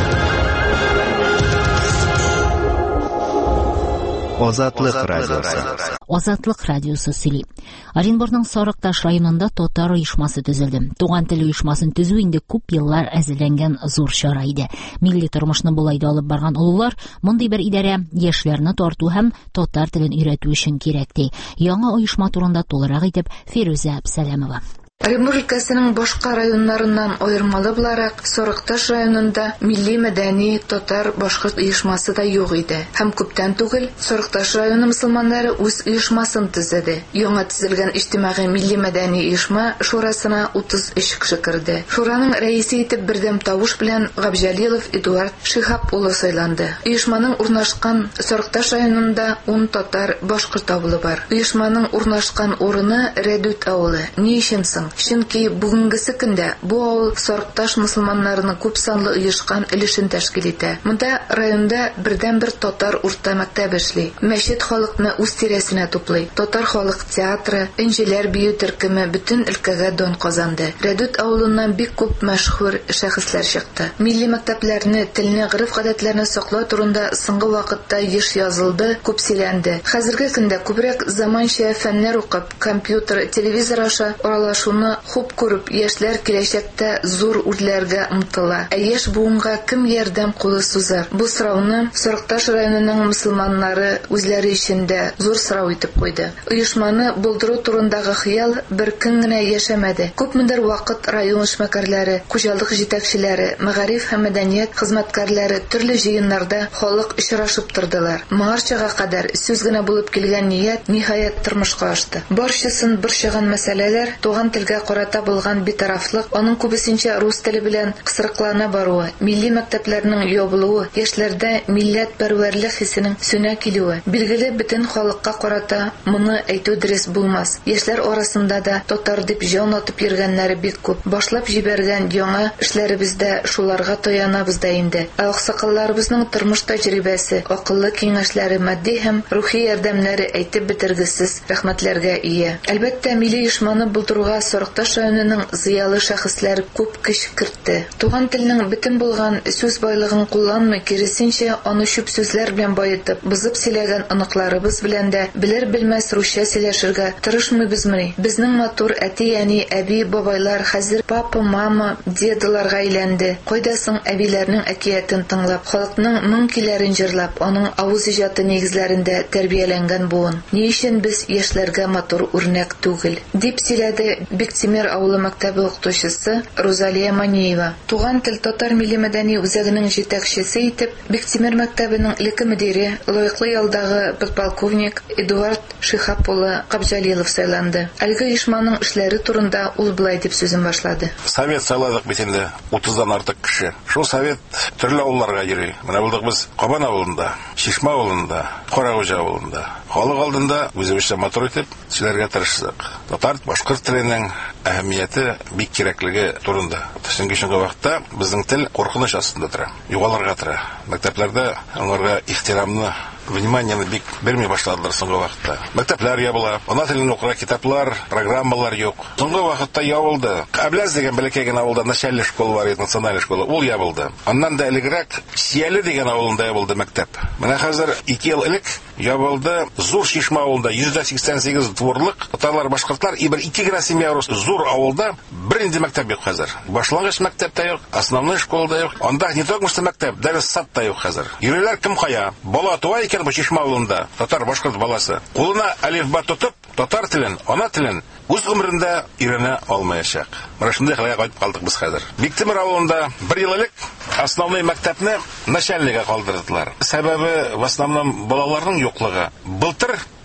Азатлык радиосы. Азатлык радиосы сөйли. Оренбургның Сарыкташ районында татар оешмасы төзелде. Туган тел оешмасын төзү инде күп еллар әзерләнгән зур чара иде. Милли тормышны булай да алып барган уллар мондый бер идарә яшьләрне тарту һәм татар телен өйрәтү өчен кирәк ди. Яңа оешма турында тулырак итеп Фирүзә Әбсәләмова. Оренбург өлкәсенең башка районнарыннан аермалы буларак, Сарыкташ районында милли мәдәни татар башкорт оешмасы да юк иде. Һәм күптән түгел Сарыкташ районы мөселманнары үз оешмасын төзеде. Яңа төзелгән иҗтимагый милли мәдәни оешма шурасына утыз өч кеше керде. Шураның рәисе итеп бердәм тавыш белән Габҗалилов Эдуард Шихап улы сайланды. Оешманың урнашкан Сарыкташ районында ун татар башкорт авылы бар. Оешманың урнашкан урыны Рәдүт авылы. Ни өчен соң? Чөнки бүгенгесе көндә бу авыл Сарыкташ мөселманнарының күп санлы оешкан өлешен тәшкил итә. Монда районда бердән-бер татар урта мәктәбе эшли. Мәчет халыкны үз тирәсенә туплый. Татар халык театры, энҗеләр бию төркеме бөтен өлкәгә дан казанды. Рәдүт авылыннан бик күп мәшһүр шәхесләр чыкты. Милли мәктәпләрне, телне, гырыф-гадәтләрне саклау турында соңгы вакытта еш язылды, күп сөйләнде. Хәзерге көндә күбрәк заманча фәннәр укып, компьютер, телевизор аша аралашуны хуп күреп, яшьләр киләчәктә зур үрләргә омтыла. Ә яшь буынга кем ярдәм кулы сузар? Бу сорауны Сарыкташ районының мөселманнары үзләре өчендә зур сорау итеп куйды. Оешманы булдыру турындагы хыял бер көн генә яшәмәде. Күпмедер вакыт район эшмәкәрләре, хуҗалык җитәкчеләре, мәгариф һәм мәдәният хезмәткәрләре төрле җыеннарда халык очрашып тордылар. Моңарчага кадәр сүз генә булып килгән ният ниһаять тормышка ашты. Барчасын борчыган мәсьәләләр туган телгә карата булган битарафлык, аның күбесенчә рус теле белән кысрыклана баруы, милли мәктәпләрнең ябылуы, яшьләрдә милләт пәрвәрлек хисенең сүнә килүе. Билгеле, бөтен халыкка карата моны әйтү дөрес булмас. Яшьләр арасында да татар дип җан атып йөргәннәре бик күп. Башлап җибәргән яңа эшләребездә шуларга таянабыз да инде. Аксакалларыбызның тормыш тәҗрибәсе, акыллы киңәшләре, матди һәм рухи ярдәмнәре әйтеп бетергесез рәхмәтләргә ия. Әлбәттә, милли оешманы булдыруга Сарыкташ районының зыялы шәхесләр күп көч кертте. Туган телнең бөтен булган сүз байлыгын кулланмый, киресенчә аны чүп сүзләр белән баетып, бызып сөйләгән аныкларыбыз белән дә белер-белмәс русча сөйләшергә тырышмыйбызмы? Безнең матур әти, әни, әби, бабайлар хәзер папа, мама, дедаларга әйләнде. Кайда соң әбиләрнең әкиятен тыңлап, халыкның моң киләрен җырлап, аның авыз иҗаты нигезләрендә тәрбияләнгән буын. Ни өчен без яшьләргә матур үрнәк түгел? Дип сөйләде Биктимер авылы мәктәбе укытучысы Розалия Маниева. Туган тел татар милли мәдәни үзәгенең җитәкчесе итеп Биктимер мәктәбенең элекке мөдире, лаеклы ялдагы подполковник Эдуард Шихап улы Габҗалилов сайланды. Әлеге оешманың эшләре турында ул булай дип сүзен башлады. Совет сайладык бит инде утыздан артык кеше. Шул совет төрле авылларга йөри. Менә булдык без Кабан авылында, Шишма авылында, Карагүҗә авылында. Халык алдында үзебезчә матур итеп сөйләргә тырыштык. Татар башкорт теленең әһәмияте бик кирәклеге турында. Чөнки шуңгы вакытта безнең тел куркыныч астында тора, югалырга тора. Мәктәпләрдә аңарга ихтирамны, вниманиены бик берми башладылар соңгы вакытта. Мәктәпләр ябыла, ана телен укырга китаплар, программалар юк. Соңгы вакытта ябылды. Каблаз дигән бәләкәй генә авылда начальник школа бар иде, национальная школа. Ул ябылды. Аннан да элегрәк Сияле дигән авылында ябылды мәктәп. Менә хәзер ике ел элек ябылды Зур Шишма авылында йөз сиксән сигез дворлык татарлар, башкортлар и бер ике генә семья рус. Зур авылда бер инде мәктәп юк хәзер. Башлангыч мәктәп тә юк, основной школа да юк. Анда не только что мәктәп, дәрес сад та юк хәзер. Йөреләр кем кая? Бала туа икән бу Шишма авылында, татар башкорт баласы. Кулына алифба тотып, татар телен, ана телен үз гомерендә өйрәнә алмаячак. Менә шундый хәлгә кайтып калдык без хәзер. Биктимер авылында бер ел элек основной мәктәпне начальнигә калдырдылар. Сәбәбе в основном балаларның юклыгы. Былтыр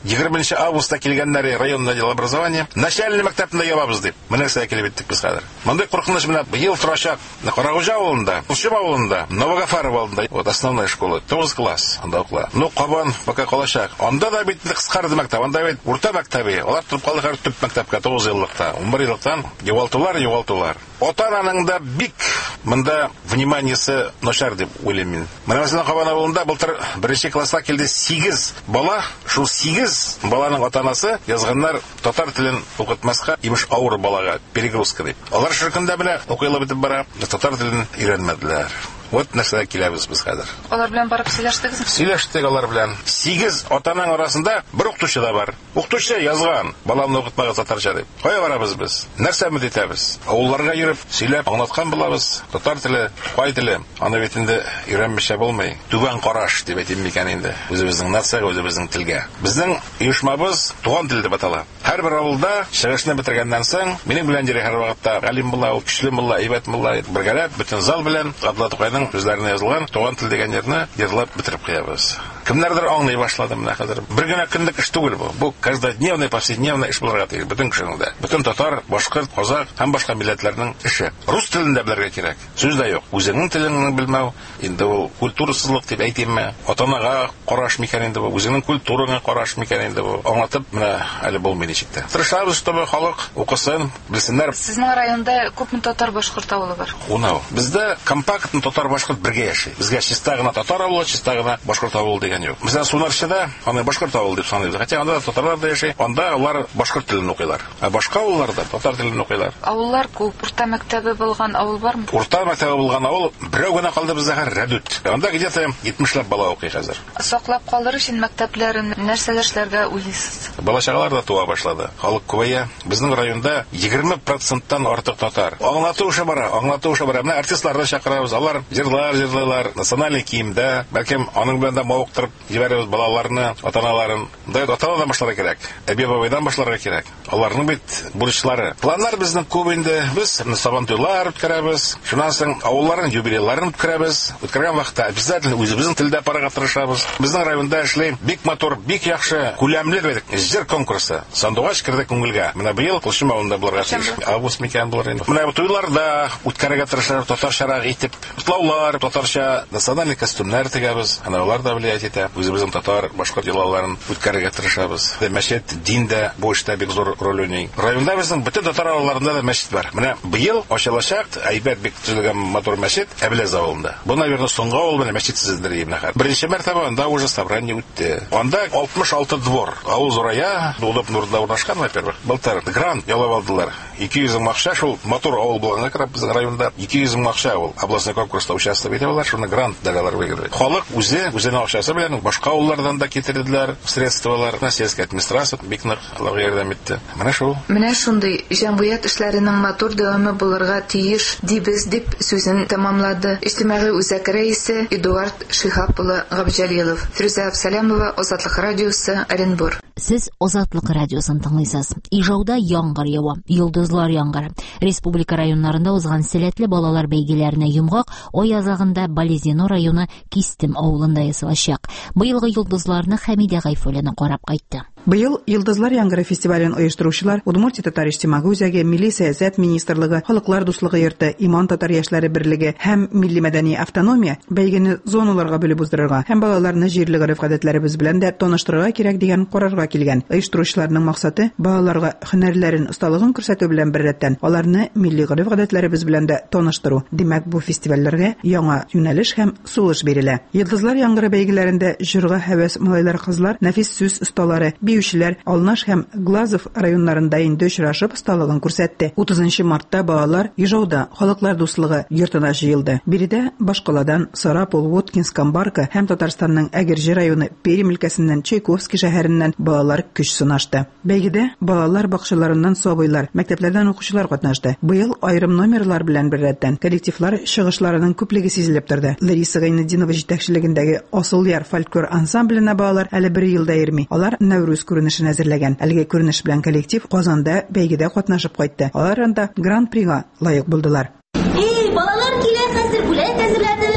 егерменче августта килгәннәре районное отдел образования, начальный мәктәптә ябабыз дип. Менә сәя килеп иттек без хәзер. Мондай куркыныч менә быел торачак. Карагужа авылында, Кушым авылында, Новогафаров авылында, вот основная школа, тугыз класс, анда укыла. Ну, Кабан пока калачак. Анда да бит кыскарды мәктәп, анда бит урта мәктәбе. Алар торып калдылар төп мәктәпкә тугыз еллыкта, ун бер еллыктан югалтулар, югалтулар. Ата-ананың да бик монда вниманиесе начар дип уйлыйм мин. Менә мәсәлән Кабан авылында былтыр беренче класска килде сигез бала, шул сигез баланың ата-анасы язганнар татар телен укытмаска, имеш авыр балага перегрузка дип. Алар ширкәндә белә укыйлар битеп бара, татар телен өйрәнмәделәр. Вот нәрсәгә киләбез без хәзер. Алар белән барып сөйләштегез? Сөйләштек алар белән. сигез атаның арасында бер укытучы да бар. Укытучы язган, баламны укытмага татарча дип. Кая барабыз без? Нәрсә мөд итәбез? Авылларга йөреп, сөйләп аңлаткан булабыз. Татар теле, кай теле, аны бит инде өйрәнмичә булмый. Түбән караш дип әйтим микән инде. Үзебезнең нәрсәгә, үзебезнең телгә. Безнең оешмабыз туган тел дип атала. Һәрбер авылда чыгышны бетергәннән соң, минем белән җире һәр вакытта Галим булла, Көчле булла, Әйбәт булла бергәләп бөтен зал белән Габдулла Тукайның сүзләренә язылган туган тел дигән yerне язылып бетереп куябыз. Кемнәрдер аңлый башлады менә хәзер. Бер генә көнлек эш түгел бу. Бу каждодневный, повседневный эш булырга тиеш бөтен кешенең дә. Бөтен татар, башкорт, казак һәм башка милләтләрнең эше. Рус телендә белергә кирәк. Сүз дә юк. Үзеңнең телеңне белмәү инде ул культурасызлык дип әйтимме? Атанага караш микән инде бу? Үзеңнең культураңа караш микән инде бу? Аңлатып менә әле булмый ничек тә. Тырышабыз, чтобы халык укысын, белсеннәр. Сезнең районда күпме татар башкорт авылы бар? Унау. Бездә компактный татар башкорт бергә яши. Безгә чиста гына татар авылы, чиста гына башкорт авылы дигән юк. Мәсәлән, Сунарчыда аны башкорт авылы дип саныйбыз. Хәтта анда татарлар да яши. Анда алар башкорт телен укыйлар. Ә башка авылларда татар телен укыйлар. Авыллар күп. Урта мәктәбе булган авыл бармы? Урта мәктәбе булган авыл берәү генә калды бездә Рәдүт. Анда где-то җитмешләп бала укый хәзер. Саклап калыр өчен мәктәпләрен нәрсәләр эшләргә уйлыйсыз? Бала-чагалар да туа башлады. Халык күбәя. Безнең районда егерме проценттан артык татар. Аңлату эше бара, аңлату эше бара. Менә артистларны чакырабыз. Алар җырлар җырлыйлар, националь киемдә, бәлкем аның белән дә мавыктырып җибәрәбез балаларны, ата-аналарын. Да, ата-анадан башларга кирәк. Әби-бабайдан башларга кирәк. Аларның бит бурычлары. Планнар безнең күп инде. Без сабантуйлар үткәрәбез. Шуннан соң авылларның юбилейларын үткәрәбез. Үткәргән вакытта обязательно үзебезнең телдә парага тырышабыз. Безнең районда эшләй бик матур, бик яхшы, күләмле дидек. Җыр конкурсы. Сандугач кирде күңелгә. Менә быел Кушым авылында булырга тиеш. Август микән булыр инде. Менә бу туйларда үткәргә тырышабыз, татарчарак итеп. Утлаулар, татарча националь костюмнар тегәбез. Аналар да влиять итә. Үзебезнең татар башкорт йолаларын үткәргә тырышабыз. Мәчет, диндә бу эштә бик зур роль уйный. Районда безнең бөтен татар авылларында да мәчет бар. Менә быел ачылачак әйбәт бик төзелгән матур мәчет Әбеләз авылында. Бу, наверное, соңгы авыл белән мәчетсездер именно. Беренче мәртәбә анда уже собрание үтте. Анда алтмыш алты двор. Авыл зурая, Удоб Нурда урнашкан, во-первых. Былтыр грант ялап алдылар. ике йөз мең акча шул матур авыл булган карап безнең районда ике йөз мең акча авыл. Областной конкурста участвовать итәләр, шуны грант дәләләр бирде. Халык үзе, үзенең акчасы белән башка авыллардан да китерделәр средствалар. Сельская администрация бик нык аларга ярдәм итте. Менә шул. Менә шундый җәмгыять эшләренең матур дәвамы булырга тиеш дибез дип сүзен тәмамлады. Иҗтимагый үзәк рәисе Эдуард Шихап улы Габҗалилов. Фирүзә Абсалямова, Азатлык радиосы, Оренбур. Сез Азатлык радиосын тыңлыйсыз. Ижауда яңгыр ява, йолдызлар яңгыры. Республика районнарында узган сәләтле балалар бәйгеләренә йомгак ай азагында Балезино районы Кистем авылында ясалачак. Быелгы йолдызларны Хәмидә Гайфуллина карап кайтты. Быел Йылдызлар яңгыры фестивален оештыручылар Удмуртия татар иҗтимагый үзәге, Милли сәясәт министрлыгы, Халыклар дуслыгы йорты, Иман татар яшьләре берлеге һәм милли мәдәни автономия бәйгене зоналарга бүлеп уздырырга һәм балаларны җирле гореф-гадәтләребез белән дә таныштырырга кирәк дигән карарга килгән. Оештыручыларның максаты балаларга һөнәрләрен, осталыгын күрсәтү белән беррәттән аларны милли гореф-гадәтләребез белән дә таныштыру. Димәк, бу фестивальләргә яңа юнәлеш һәм сулыш бирелә. Йылдызлар яңгыры бәйгеләрендә җырга һәвәс малайлар, кызлар, нәфис сүз осталары, биючеләр Алнаш һәм Глазов районнарында инде очрашып осталыгын күрсәтте. утызынчы мартта балалар Ижауда Халыклар дуслыгы йортына җыелды. Биредә Башкаладан Сарапул, Воткинск, Камбарка һәм Татарстанның Әгерҗе районы Пермь өлкәсеннән Чайковский шәһәреннән балалар көч сынашты. Бәйгедә балалар бакчаларыннан сабыйлар, мәктәпләрдән укучылар катнашты. Быел аерым номерлар белән беррәттән коллективлар чыгышларының күплеге сизелеп торды. Лариса Гайнетдинова җитәкчелегендәге Асыл яр фольклор ансамбленә балалар әле бер елда йөрми. Алар Нәүрүз күренешен әзерләгән. Әлеге күренеш белән коллектив Казанда бәйгедә катнашып кайтты. Алар анда Гран-прига лаек булдылар. Эй, балалар килә, хәзер бүләк әзерләдем.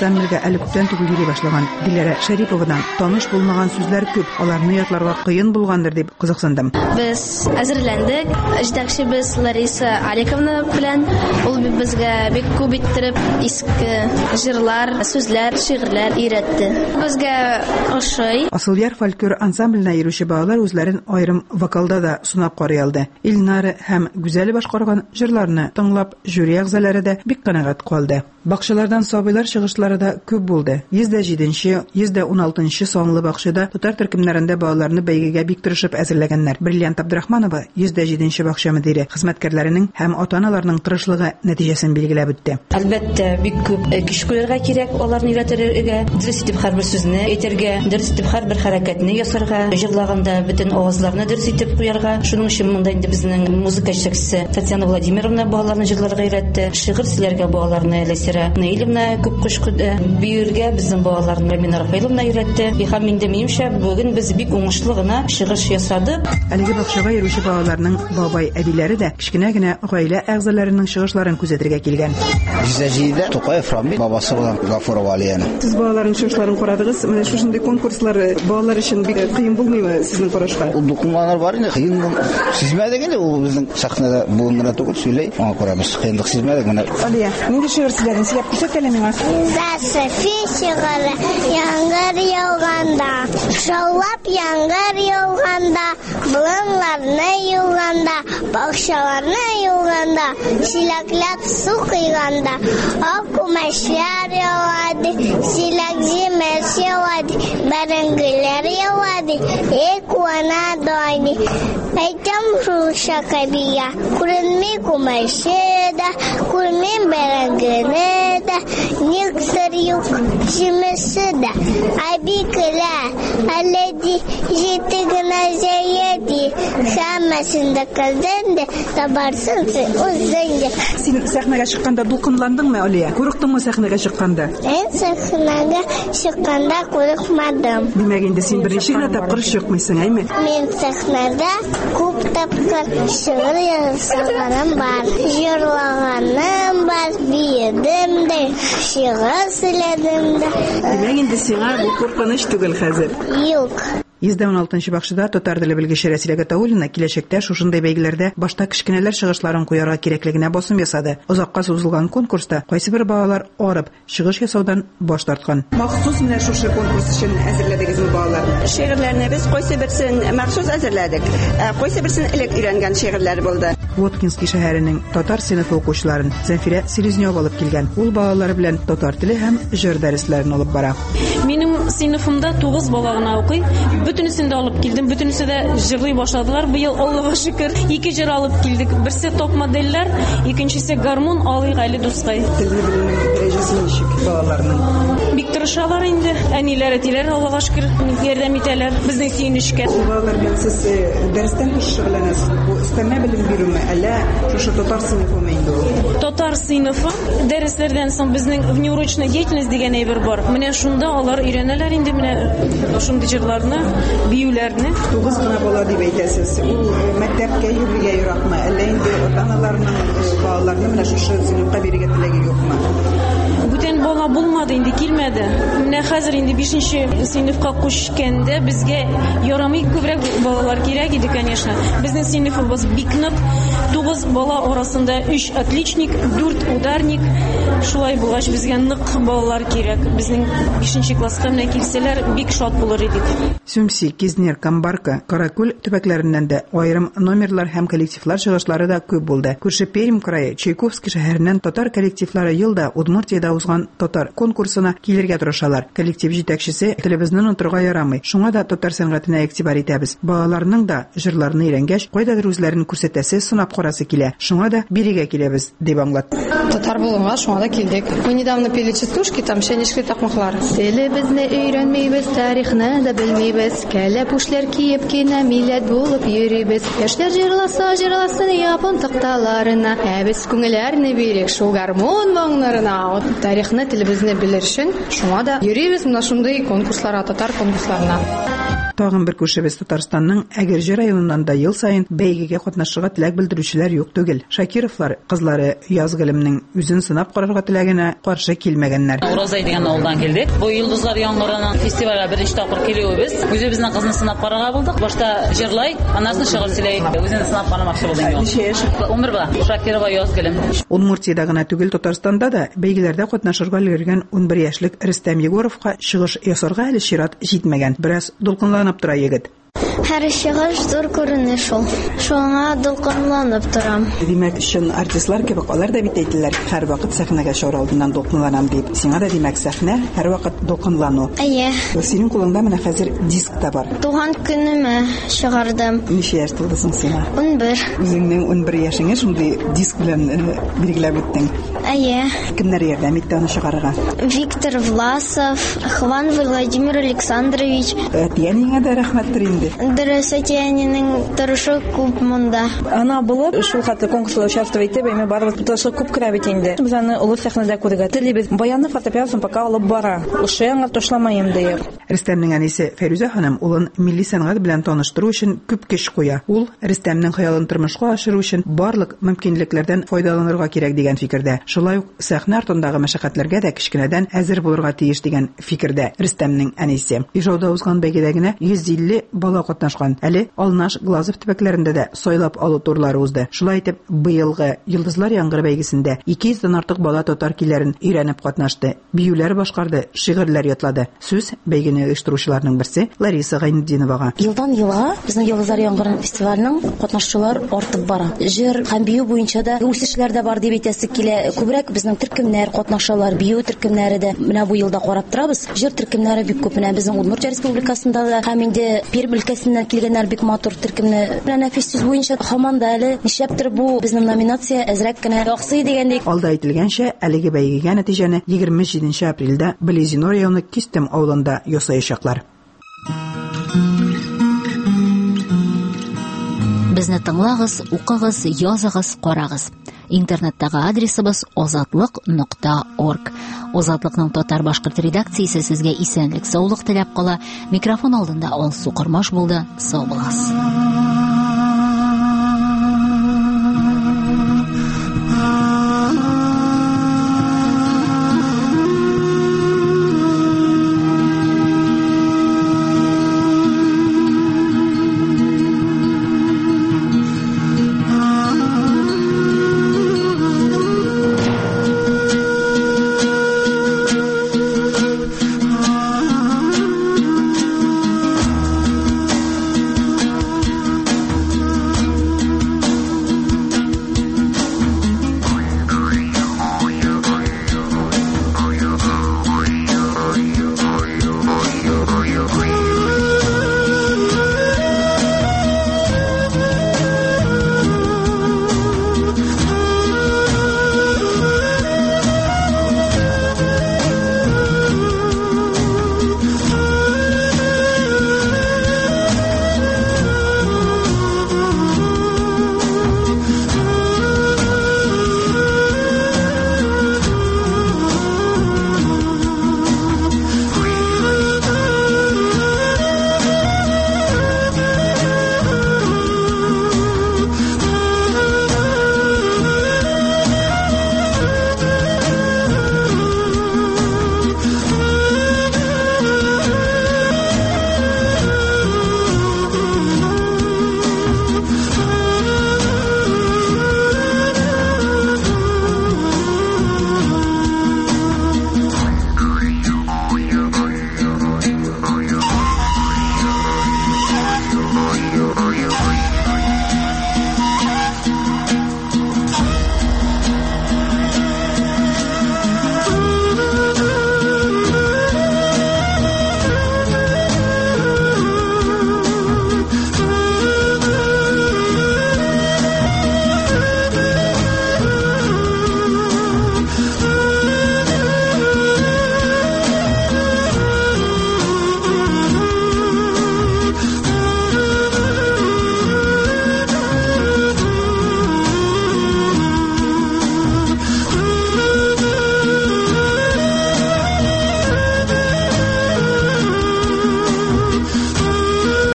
ансамбльгә әле күптән түгел йөри башлаган Диләрә Шәриповадан таныш булмаган сүзләр күп, аларны ятларга кыен булгандыр дип кызыксындым. Без әзерләндек. Җитәкчебез Лариса Аликовна белән ул безгә бик күп иттереп иске җырлар, сүзләр, шигырьләр өйрәтте. Безгә ошый. Асылъяр фольклор ансамбленә йөрүче балалар үзләрен аерым вокалда да сынап карый алды. Илнары һәм Гүзәл башкарган җырларны тыңлап, жюри әгъзалары да бик канәгать калды. Бакчалардан сабыйлар чыгышлары да күп булды. йөз дә җиденче, йөз дә уналтынчы санлы бакчада татар төркемнәрендә балаларны бәйгегә бик тырышып әзерләгәннәр. Бриллиант Абдрахманова йөз дә җиденче бакча мөдире хезмәткәрләренең һәм ата-аналарның тырышлыгы нәтиҗәсен билгеләп үтте. Әлбәттә, бик күп көч куярга кирәк, аларны өйрәтергә, дөрес итеп һәрбер сүзне әйтергә, дөрес итеп һәрбер хәрәкәтне ясарга, җырлаганда бөтен авазларны дөрес итеп куярга. Шуның өчен монда инде безнең музыка җитәкчесе Татьяна Владимировна балаларны җырларга өйрәтте, шигырь сөйләргә балаларны Ләсирә Наилевна күп көч куды, биергә безнең балаларны Мина Рафаиловна өйрәтте. Һәм инде минемчә бүген без бик уңышлы гына шигырь ясадык. Әлеге бакчага йөрүче балаларның бабай әбиләре дә кичкенә генә гаилә әгъзаларының чыгышларын күзәтергә килгән. Җизәҗидә Тукаев Рамил бабасы белән Гафурова Алияны. Сез балаларның чыгышларын карадыгыз, менә шушындый конкурслар балалар өчен бик кыен булмыймы сезнең карашка? Ул документлар бар инде, кыен сизмәдек инде, ул безнең сахнада бүген генә түгел сөйләй. Аңа күрә без кыенлык сизмәдек менә. Алия, нинди шигырь сөйләдең? Сөйләп күрсәт әле миңа. Засыфи шигыры яңгыр яуганда, шаулап яңгыр яуганда, болынларны юганда, бакчаларны юганда, чиләкләп су кыйганда, ак күмәчләр яуады, чиләк җимеш яуады, бәрәңгеләр яуады, эй куана дойни. Әйтәм шул шакабия, күренми күмәче дә, күренми бәрәңгене дә, никсер юк җимеше дә, әбикелә, әледи җитегенә җәяди, һәммәсендә калдынды, табарсын үзеңдә. Син сәхнәгә чыкканда дулкынландыңмы, Алия? Курыктыңмы сәхнәгә чыкканда? Мин сәхнәгә чыкканда курыкмадым. Димәк, инде син беренче генә тапкыр чыкмыйсың, әйме? Мин сәхнәдә күп тапкыр шигырь язганым бар, җырлаганым бар, биедем дә, шигырь сөйләдем дә. Димәк, инде сиңа бу куркыныч түгел хәзер. Юк. йөз дә уналтынчы бакчада татар теле белгече Рәсилә Гатауллина киләчәктә шушындый бәйгеләрдә башта кичкенәләр чыгышларын куярга кирәклегенә басым ясады. Озакка сузылган конкурста кайсы бер балалар арып, чыгыш ясаудан баш тарткан. Махсус менә шушы конкурс өчен әзерләдегезме балаларны? Шигырьләрне без кайсы берсен махсус әзерләдек. Кайсы берсен элек өйрәнгән шигырьләр булды. Воткинский шәһәренең татар сыйныфы укучыларын Зәфирә Селезнёва алып килгән. Ул балалар белән татар теле һәм җыр дәресләрен алып бара. Минем сыйныфымда тугыз бала гына укый. Бөтенесен дә алып килдем, бөтенесе дә җырлый башладылар. Быел Аллага шөкер, ике җыр алып килдек. Берсе топ модельләр, икенчесе гармун алый гали дускай. Телне белүнең дәрәҗәсе ничек балаларның? Бик тырышалар инде. Әниләр, әтиләр Аллага шөкер ярдәм итәләр безнең сөенечкә. Балалар белән сез дәрестән тыш шөгыльләнәсез. Бу өстәмә белем бирүме, әллә шушы татар сыйныфымы инде ул? Татар сыйныфы дәресләрдән соң безнең внеурочная деятельность дигән әйбер бар. Менә шунда алар өйрәнәләр инде менә шундый җырларны, биюләрне. Тугыз гына бала дип әйтәсез. Ул мәктәпкә йөрергә яракмы, әллә инде ата-аналарның балаларны менә шушы сыйныфка бирергә теләге юкмы? Бүтән бала булмады инде, килмәде. Менә хәзер инде бишенче сыйныфка күчкәндә безгә ярамый күбрәк балалар кирәк иде, конечно. Безнең сыйныфыбыз бик нык. тугыз бала арасында өч отличник, дүрт ударник. Шулай булгач безгә нык балалар кирәк. Безнең бишенче класска менә килсәләр, бик шат булыр идек. Сүмси, Кизнер, Камбарка, Каракүл төбәкләреннән дә аерым номерлар һәм коллективлар чыгышлары да күп булды. Күрше Пермь крае Чайковский шәһәреннән татар коллективлары елда Удмуртиядә узган татар конкурсына килергә тырышалар. Коллектив җитәкчесе телебезне онытырга ярамый. Шуңа да татар сәнгатенә игътибар итәбез. Балаларның да җырларны өйрәнгәч, кайдадыр үзләрен күрсәтәсе, сынап карасы килә. Шуңа да бирегә киләбез, дип аңлатты. Татар булуга шуңа да килдек. Мы недавно пели частушки, там шәнишкә такмаклар. Телебезне өйрәнмәйбез, тарихны да белмәйбез. Кәләпүшләр киеп кенә милләт булып йөрибез. Яшьләр җырласа, җырласын япон такталарына. Ә без күңелләрне бирик шул гармон моңнарына. Тарихны, телебезне белер өчен шуңа да йөрибез менә шундый конкурсларга, татар конкурсларына. Тагын бер күршебез Татарстанның Әгерҗе районыннан да ел сайын бәйгегә катнашырга теләк белдерүчеләр юк түгел. Шакировлар кызлары яз гыйлемнең үзен сынап карарга теләгенә каршы килмәгәннәр. Уразай дигән авылдан килдек. Бу Йолдызлар яңгырының фестивале беренче тапкыр килүебез. Үзебезнең кызны сынап карарга булдык. Башта җырлай, аннан шагыйрь сөйләй. Үзен сынап карамакчы булдым. Ничә яшь? Умыр була. Шакирова яз гыйлем. Удмуртиядә гына түгел, Татарстанда да бәйгеләрдә катнашырга өлгергән унбер яшьлек Рөстәм Егоровка чыгыш ясарга әле чират җитмәгән. Бераз дулкынланып тора егет. Һәр чыгыш зур күренеш ул. Шуңа дулкынланып торам. Димәк, өчен артистлар кебек алар да бит әйтәләр, һәр вакыт сәхнәгә чыгар алдыннан дулкынланам дип. Сиңа да димәк сәхнә һәр вакыт дулкынлану. Әйе. Синең кулыңда менә хәзер диск та бар. Туган көнемә чыгардым. Ничә яшь тулдысың сиңа? унбер. Үзеңнең унбер яшеңә шундый диск белән билгеләп үттең. Әйе. Кемнәр ярдәм итте аны чыгарырга? Виктор Власов, Хван Владимир Александрович. Әтиәнеңә дә рәхмәттер инде. Дөрес, әтиәнинең тырышы күп монда. Ана булып, шул хәтле конкурста участвовать итеп, әмма барыбыз тырышы күп керә бит инде. Без аны олы сәхнәдә күрергә телибез. Баянны фортепианосын пока алып бара. Ошо яңа ташламаем диеп. Рөстәмнең әнисе Фәрүзә ханым улын милли сәнгать белән таныштыру өчен күп көч куя. Ул Рөстәмнең хыялын тормышка ашыру өчен барлык мөмкинлекләрдән файдаланырга кирәк дигән фикердә. Шулай ук сәхнә артындагы мәшәкатьләргә дә кичкенәдән әзер булырга тиеш дигән фикердә Рөстәмнең әнисе. Ижауда узган бәйгедә генә йөз илле бала катнашкан. Әле Алнаш, Глазов төбәкләрендә дә сайлап алу турлары узды. Шулай итеп, быелгы Йолдызлар яңгыры бәйгесендә ике йөздән артык бала татар көйләрен өйрәнеп катнашты. Биюләр башкарды, шигырьләр ятлады. Сүз бәйгене оештыручыларның берсе Лариса Гайнетдиновага. Елдан елга безнең Йолдызлар яңгыры фестиваленең катнашчылар артып бара. Җыр һәм бию буенча да үсешләр дә бар дип әйтәсе килә. Күбрәк безнең төркемнәр катнашалар, бию төркемнәре дә менә бу елда карап торабыз. Җыр төркемнәре бик күп менә безнең Удмуртия Республикасында да һәм инде Пермь өлкәсеннән килгәннәр бик матур төркемне. Менә фестиваль буенча һаман да әле нишләптер бу безнең номинация әзрәк кенә яхшы дигәндәй. Алда әйтелгәнчә, әлеге бәйгегә нәтиҗәне егерме җиденче апрельдә Близино районы Кистем авылында ясаячаклар. Безне тыңлагыз, укыгыз, языгыз, карагыз. Интернеттагы адресыбыз озатлык нокта орг. Озатлыкның татар-башкорт редакциясе сезгә исәнлек, саулык теләп кала. Микрофон алдында Алсу Кырмаш булды. Сау булыгыз.